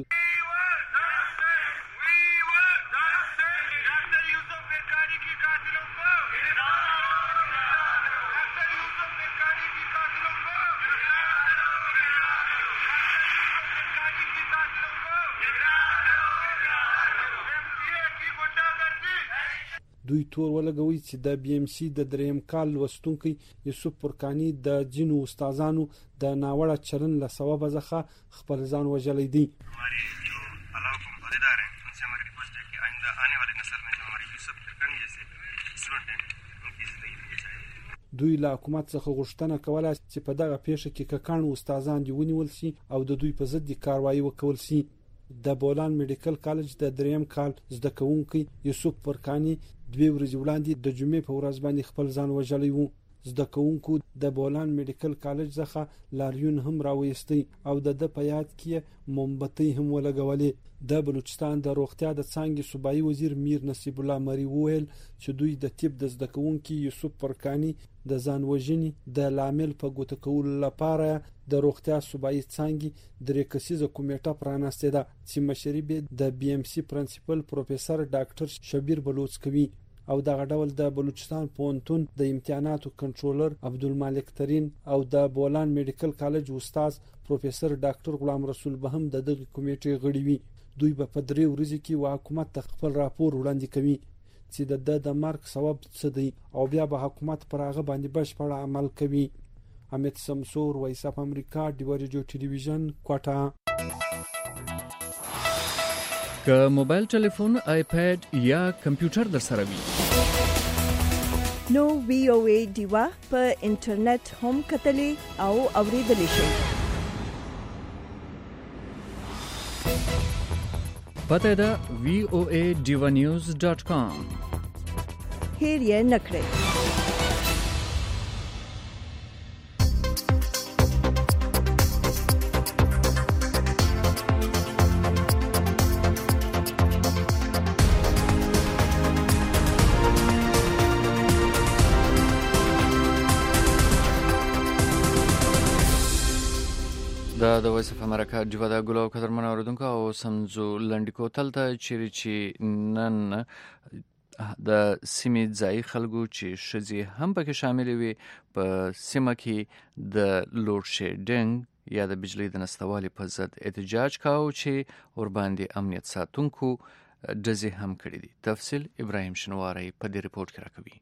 دوی تور ولګوي چې د بي ام سي د دریم کال لوستونکي یوسف پرکانی د جنو استادانو د ناوړه چلن له سبب ځخه خپل ځان وژلی دی. دوی له حکومت څخه غوښتنه کوله چې په دغه پیښه کې ککړ استادان دی ونیول شي او د دوی په ضد کاروایی وکول شي. د بولان میډیکل کالج د دریم کال زده کوونکی یوسف پرکانی 2 ورځې وړاندې د جمعې په ورځ باندې خپل ځان وژلی و. زده کوونکو د بولان میډیکل کالج څخه لاریون هم راوېستی او د په یاد کې مومبتي هم ولګولې. د بلوچستان د روغتیا د څانګې صوبایي وزیر میر نصیب الله مری وویل چې دوی د طب د زده کوونکي یوسف پرکانی د ځان وژنې د لامل په ګوته کولو لپاره د روغتیا صوبایي څانګې درې کسیزه کمیټه پرانسته ده چې مشري به د بي ام سي پرنسپل پروفیسور ډاکټر شبیر بلوچ کوي او دغه ډول د بلوچستان پونتون د امتحاناتو کنټرولر عبدالمالک ترين او د بولان میډیکل کالج استاد پروفیسور ډاکټر غلام رسول به هم د دغه کمیټې غړي وي. دوی په 3 ورځې کې حکومت ته خپل راپور وړاندې کوي چې د مرګ سبب څه دی او بیا به حکومت پر هغه باندې بشپړ عمل کوي. حمید سمسور، وایس اف امریکا، دیوا ریډیو ټلویزیون، کوټه. که موبایل ټلیفون، آیپیډ یا کمپیوټر در سره وي نو VOA دیوا په انټرنیټ هم کتلې او اوریدلې شئ. پته ده voadivanews.com. هیر یې نکړئ. د وایس اف امریکا دیوا د ګلو قدرمن اوریدونکو او سمزو لنډکو تلته چې نن د سیمې ځای خلکو چې شذي هم پکې شامل وي په سیمه کې د لوډ شیډینګ یا د بجلی د نستوالي په ضد احتجاج کاوه چې ور باندې امنیت ساتونکو ډزې هم کړې دي. تفصیل ابراهیم شنواری په دې ریپورت کې راکوي.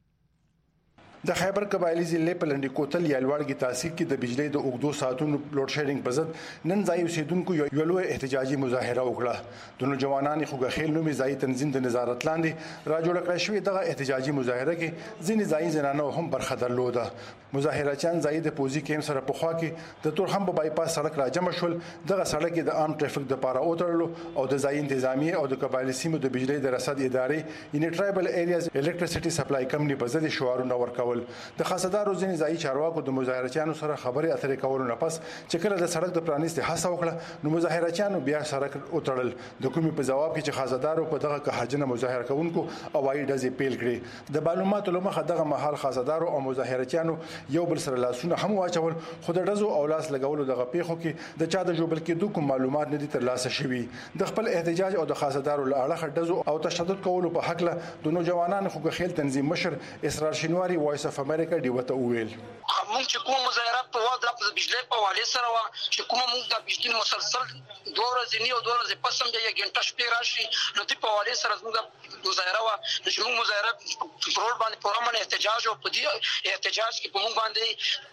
د خیبر قبایلی ضلع په لنډی کوتل یا لوړګي تحصیل کې د بجلی د اوږدو ساعتونو لوډ شیډینګ په ضد نن ځای اوسیدونکو یو لوی احتجاجي مظاهره وکړه. د نوجوانانو خوګخیل نومي ځای تنظیم د نظارت لاندې راجوړ کړی شوی دغه احتجاجي مظاهره کې ځینې ځای زنانه هم برخه درلوده. مظاهرچیان ځای د پوزي کیم سره په خوا کې د تورخم په بایپاس سړک راجمع شول. دغه سړک د عام ټریفیک د پاره اوترلو او د ځای انتظامی او د قبایلی سیمو د بجلی د رصد ادارې یعنی ټرایبل ایریاز الکتریسيټي سپلای کمپنی په ضد شعارونه ورکول. د خاصدارو ځینې ځای چارواکو د مظاهرچیانو سره خبرې اترې کولو نه پس چې کله د سړک د پرانیستې هڅه وکړه نو مظاهرچیانو بیا سړک اوتړل. د کومې په جواب کې چې خاصدارو په دغه کهجنه مظاهره کوونکو اوایي ډزې پیل کړې. د معلوماتو لمخه دغه مهال خاصدارو او مظاهرچیانو یو بل سره لاسونه هم واچول خو د ډزو او لاس لګولو دغه پیښو کې د چا د جوبل کې کوم معلومات نه دي ترلاسه شوي. د خپل احتجاج او د خاصدارو له اړخه ډزو او تشدد کولو په حق له د نوجوانانو خوګخیل تنظیم مشر اسرار شینواری وایس اف امریکا دیوته وویل. موږ چې کوم مظاهره په وخت د بجلی په حواله سره وا چې کوم موږ د بجلی مسلسل 2 ورځې نه او 2 ورځې پس هم یو غنټه شپې راشي نو د په حواله سره موږ مظاهره وا چې موږ مظاهره پرول باندې پرامن احتجاج او په دې احتجاج کې په موږ باندې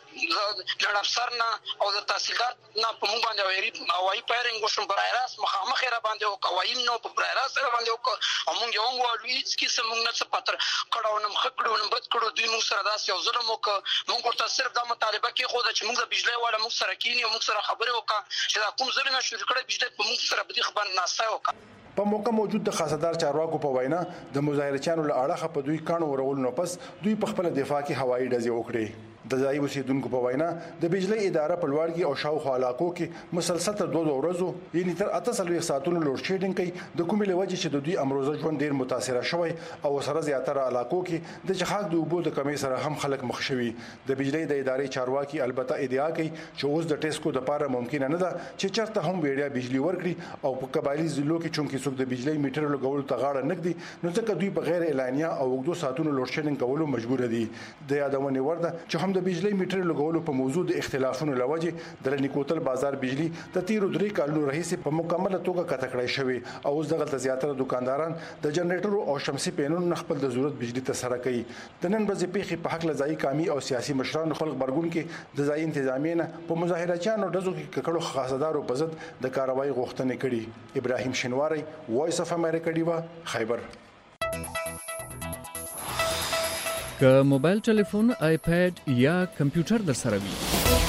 لړ افسر نه او د تحصیلدار نه په موږ باندې اوایي پایرنګ وشم برایراس مخامخ را باندې او قوایم نو په برایراس سره باندې او موږ یو موږ هیڅ کیسه موږ نه څه پاتر کړهو نم خکړو نم بد کړو دوی موږ سره داس یو ظلم وک موږ ورته صرف د مطالبه کې خو د چې موږ د بجلی والا موږ سره کینی او موږ سره خبرې وکړه چې دا کوم ظلم شروع کړی بجلی په موږ سره بدی خبر ناسه وکړه. په موقع موجود د خاصدار چارواکو په وینا د مظاهرچیانو له اړخه په دوی کانو ورول نو پس دوی په خپل دفاع کې هوایي ډزې وکړې. د ځای اوسیدونکو په وینا د بجلی اداره په لوړګي او شاوخوا علاقو کې مسلسل تر 2 ورځو یعنی تر 48 ساعتونو لوډ شیډینګ کوي د کومې لوجه چې د دوی امروزه ژوند ډیر متاثر شوی او سره زیاتره علاقو کې د چخاک د اوبو د کمی سره هم خلک مخ شوي. د بجلی د ادارې چارواکي البته ادعا کوي چې اوس د ټیسکو د لپاره ممکن نه ده چې چرته هم ویډیا بجلی ورکړي او په قبایلی ضلعو کې چونکې څوک د بجلی میټر لګول ته غاړه نګدي نو ځکه دوی په غیر اعلانیا او وګړو ساعتونو لوډ شیډینګ کولو مجبور دي. د یادونه ورده چې هم د بجلی میټر لګولو په موضوع د اختلافونو لوجه د لنیکوتل بازار بجلی د 13 کالونو رئیس په مکمله توګه کټ کړی شوی او اوس دغه زیاتره دکانداران د جنریټرو او شمسي پینونو خپل د ضرورت بجلی ته سره کوي. د نن ورځې پیښې په حق لځای کامی او سیاسي مشران خلک برګون کې د ځای انتظامیه په مظاهرچیانو ډزو کې ککړو خاصدارو په ضد د کاروایی غوښتنې کړي. ابراهیم شینواری وایس اف امریکا دیوا خیبر. که موبایل ټلیفون آیپاد یا کمپیوټر در سره وي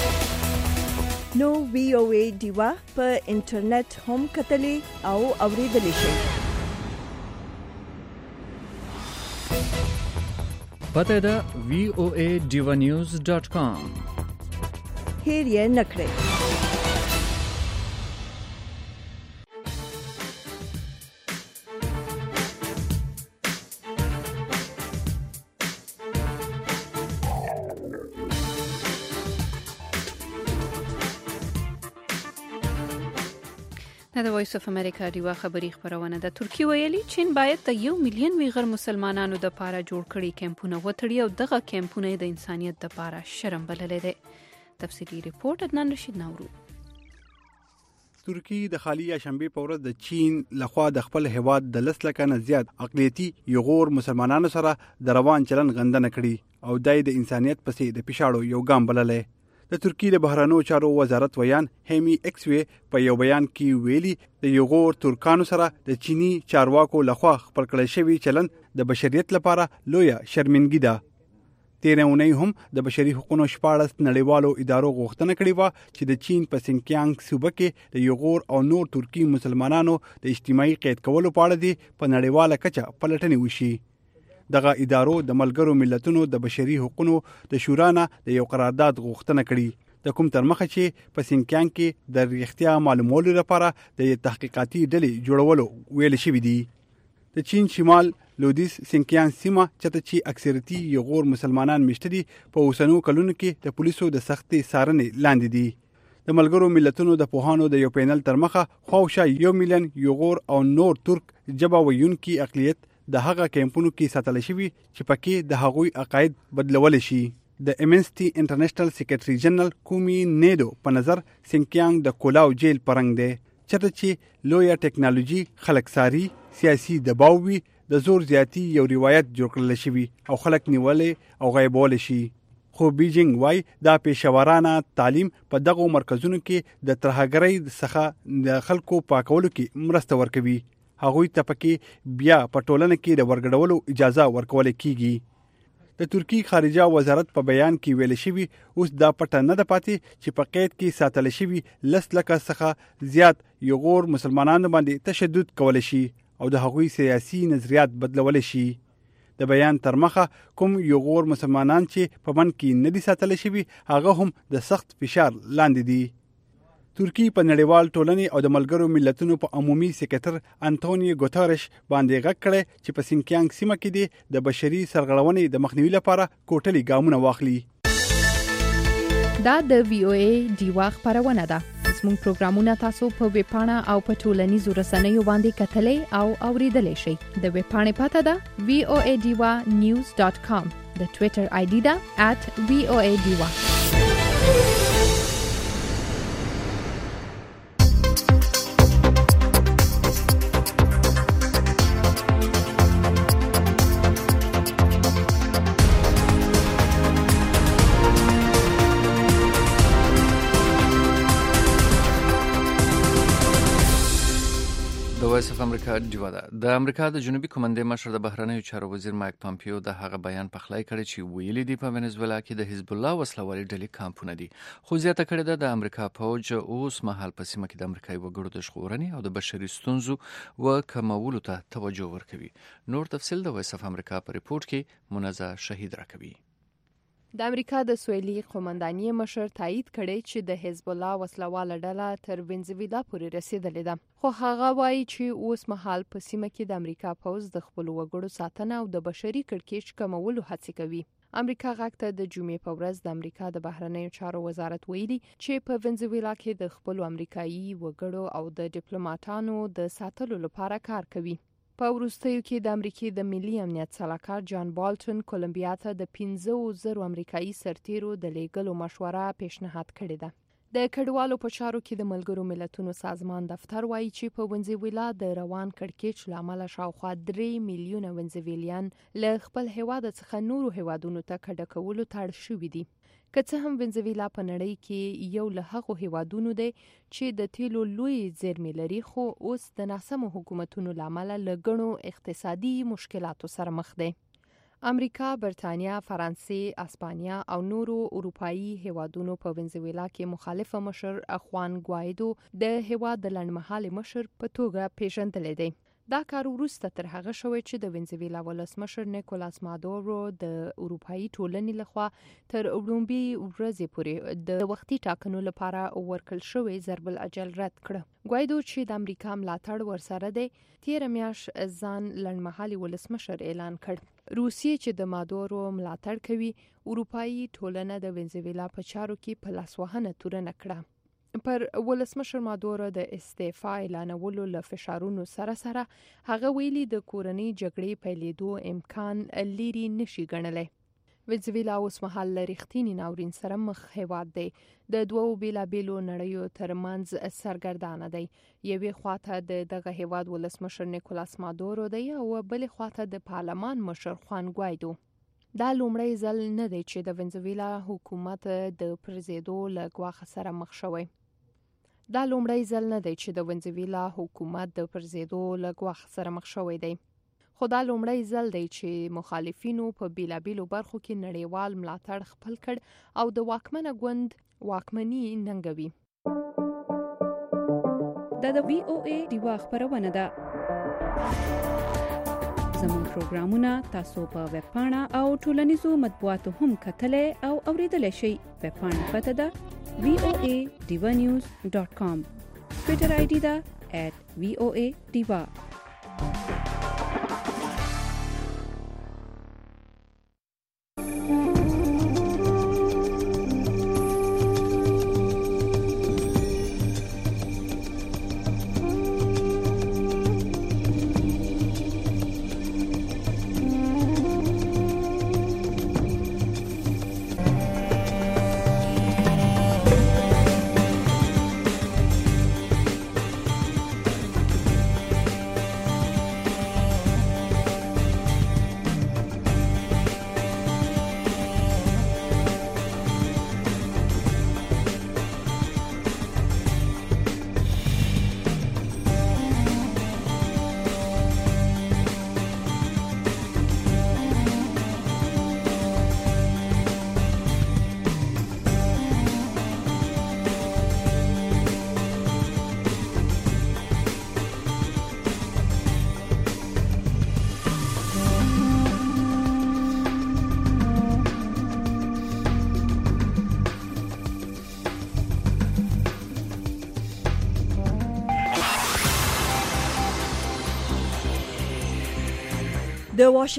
نو وی او ای دیوا په انټرنیټ هم کتلې او اوریدلې شئ. پته ده voaDivanews.com. هیر یې نکړئ. د وایس اف امریکا دیوا خبری خبرونه ده. ترکیه ویلي چین باید د 1 ملیون ویغر مسلمانانو د پاره جوړ کړي کیمپونه وټړي او دغه کیمپونه د انسانيت د پاره شرم بللې ده. تفصیلی ریپورت عدنان رشید نورو. ترکیه د خالی شنبه په ورځ د چین لخوا د خپل هواد د 10 لکه نه زیات اقلیتي یغور مسلمانانو سره د روان چلن غندنه کړي او د انسانيت پسې د پښاړو یو ګام بللې. د ترکیه د بهرانو چارو وزارت ویان همی ایکسوی په یو بیان کې ویلي د یغور ترکانو سره د چینی چارواکو لخوا خپل کړی شوی چلن د بشریت لپاره لویه شرمندګي ده. تیرونی هم د بشري حقوقو 14 نړیوالو ادارو غوښتنه کړې و چې د چین په سینکیانګ صوبه کې د یغور او نور ترکی مسلمانانو د اجتماعي قید کولو په اړه دي په نړیواله کچه پلټنې وشي. دغه ادارو د ملګرو ملتونو د بشري حقوقو د شورا نه د یو قرارداد غوښتنه کړې د کوم تر مخه چې په سینکیانګ کې د ریښتیا معلومولو لپاره د تحقیقاتي ډلې جوړولو ویل شوی دی. د چین شمال لودیس سینکیانګ سیمه چې اکثریتي یغور مسلمانان مشته دي په اوسنو کلونو کې د پولیسو د سختي څارنې لاندې دي. د ملګرو ملتونو د پوهانو د یو پینل تر مخه خواوشا 1 ملیون یغور او نور ترک جبا ویونکي اقلیت د هغه کیمپونو کې ساتل شوی چې پکې د هغوی عقاید بدلول شي. د امنسټي انټرنیشنل سیکریټري جنرال کومي نیدو په نظر سینکیانګ د کولاو جیل پرنګ دی چې لویا ټیکنالوژي خلکساري سیاسي دباو وي د زور زیاتی یو روایت جوړ کړل شي او خلک نیولې او غیبول شي. خو بیجینګ وای دا پېښورانه تعلیم په دغه مرکزونو کې د ترهګرۍ څخه د خلکو پاکولو کې مرسته ورکوي. هغوی ته پکې بیا په ټولنه کې د ورګډولو اجازه ورکول کیږي. د ترکی خارجه وزارت په بیان کې ویل شوی اوس دا پټه نه ده پاتې چې په قید کې ساتل شوی 10 لک څخه زیات یغور مسلمانانو باندې تشدد کول شي او د هغوی سیاسي نظریات بدلول شي. د بیان تر مخه کوم یغور مسلمانان چې په من کې نه دي ساتل شوی هغه هم د سخت فشار لاندې دي. ترکی په نړیوال ټولنې او د ملګرو ملتونو په عمومي سکرټر انټونیو ګوتارش باندې غږ کړی چې په سینکیانګ سیمه کې د بشري سرغړونې د مخنیوي لپاره کوټلي ګامونه واخلي. دا د VOA ډیوا خبرونه ده. زموږ پروګرامونه تاسو په ویب پاڼه او په ټولنیزو رسنیو باندې کتلې او اوریدلې شئ. د ویب پاڼې پته ده voadiwa.news.com. د ټوئیټر آی ډي ده @voadiwa. وایس اف امریکا ډیوا ده. د امریکا د جنوبي کمانډې مشر د بهرنیو چارو وزیر مایک پامپیو د هغه بیان پخلی کړی چې ویلي دی په ونزویلا کې د حزب الله وسلوالي ډلې کمپونه دي. خو زیاته کړې ده د امریکا پوج اوس مهال په سیمه کې د امریکایي وګړو د ژغورنې او د بشري ستونزو و کمولو ته توجه ورکوي. نور تفصیل د وایس اف امریکا په ریپورت کې منزه شهید راکوي. د امریکا د سویلي قومندانۍ مشر تایید کړی چې د حزب الله وسلواله ډله تر ونزویلا پورې رسیدلې ده. خو هغه وایي چې اوس مهال په سیمه کې د امریکا پوز د خپل وګړو ساتنه او د بشري کړکېچ کمولو هڅه کوي. امریکا غاک ته د جمعې په ورځ د امریکا د بهرنیو چارو وزارت ویلي چې په ونزویلا کې د خپل امریکایي وګړو او د ډیپلوماټانو د ساتلو لپاره کار کوي. په وروستیو کې د امریکای د ملي امنیت سلاکار جان بالټن کولمبیا ته د 15,000 امریکایي سرتیرو د لیږلو مشوره پیشنهاد کړې ده. د کډوالو په چارو کې د ملګرو ملتونو سازمان دفتر وایي چې په ونزویلا د روان کړکېچ لامل شاوخوا 3 میلیونه ونزویلیان له خپل هیواد څخه نورو هیوادونو ته کډه کولو ته اړ شوي دي. که څه هم ونزویلا په نړۍ کې یو له هغو هیوادونو دی چې د تیلو لوی زیرمې لري، خو اوس د ناسمو حکومتونو لامل له ګڼو اقتصادي مشکلاتو سره مخ دی. امریکا، برتانیا، فرانسې، اسپانیا او نورو اروپایي هیوادونو په ونزویلا کې مخالف مشر خوان ګوایدو د هیواد د لنډمهالي مشر په توګه پیژندل دی. دا کار وروسته تر هغه شوی چې د ونزویلا ولسمشر نیکولاس مادورو د اروپایي ټولنې لخوا تر وړومبي ورځې پورې د وختي ټاکنو لپاره ورکړل شوی ضرب الاجل رد کړ. ګوایدو چې د امریکا ملاتړ ورسره دی، تیر میاشت ځان لنډمهالي ولسمشر اعلان کړ. روسیې چې د مادورو ملاتړ کوي، اروپایي ټولنه د ونزویلا په چارو کې په لاسوهنه تورنه کړه. پر ولسمشر مادورو د استعفا اعلانولو له فشارونو سره سره هغه ویلي د کورنۍ جګړې پیلېدو امکان لري نشي ګڼلی. ونزویلا اوس مهال له رښتینې ناورین سره مخ هیواد دی. د دوو بیلابیلو نړیو ترمنځ سرګردانه دی. یوې خواته د دغه هیواد ولسمشر نیکولاس مادورو دی او بلې خواته د پارلمان مشر خوان ګوایدو. دا لومړی ځل نه دی چې د ونزویلا حکومت د پرزیدو له ګواښ سره مخ شوی. خو دا لومړی ځل دی چې مخالفینو په بیلابیلو برخو کې نړیوال ملاتړ خپل کړ او د واکمنه ګوند واکمني ننګوي. دا د VOA ډیوا خبرونه ده. زموږ پروګرامونه تاسو په ویب پاڼه او ټولنیزو مطبوعاتو هم کتلای او اوریدلای شئ. ویب پاڼه پته ده voadiwanews.com. ټوئیټر آی ډي ده @voadiwa. د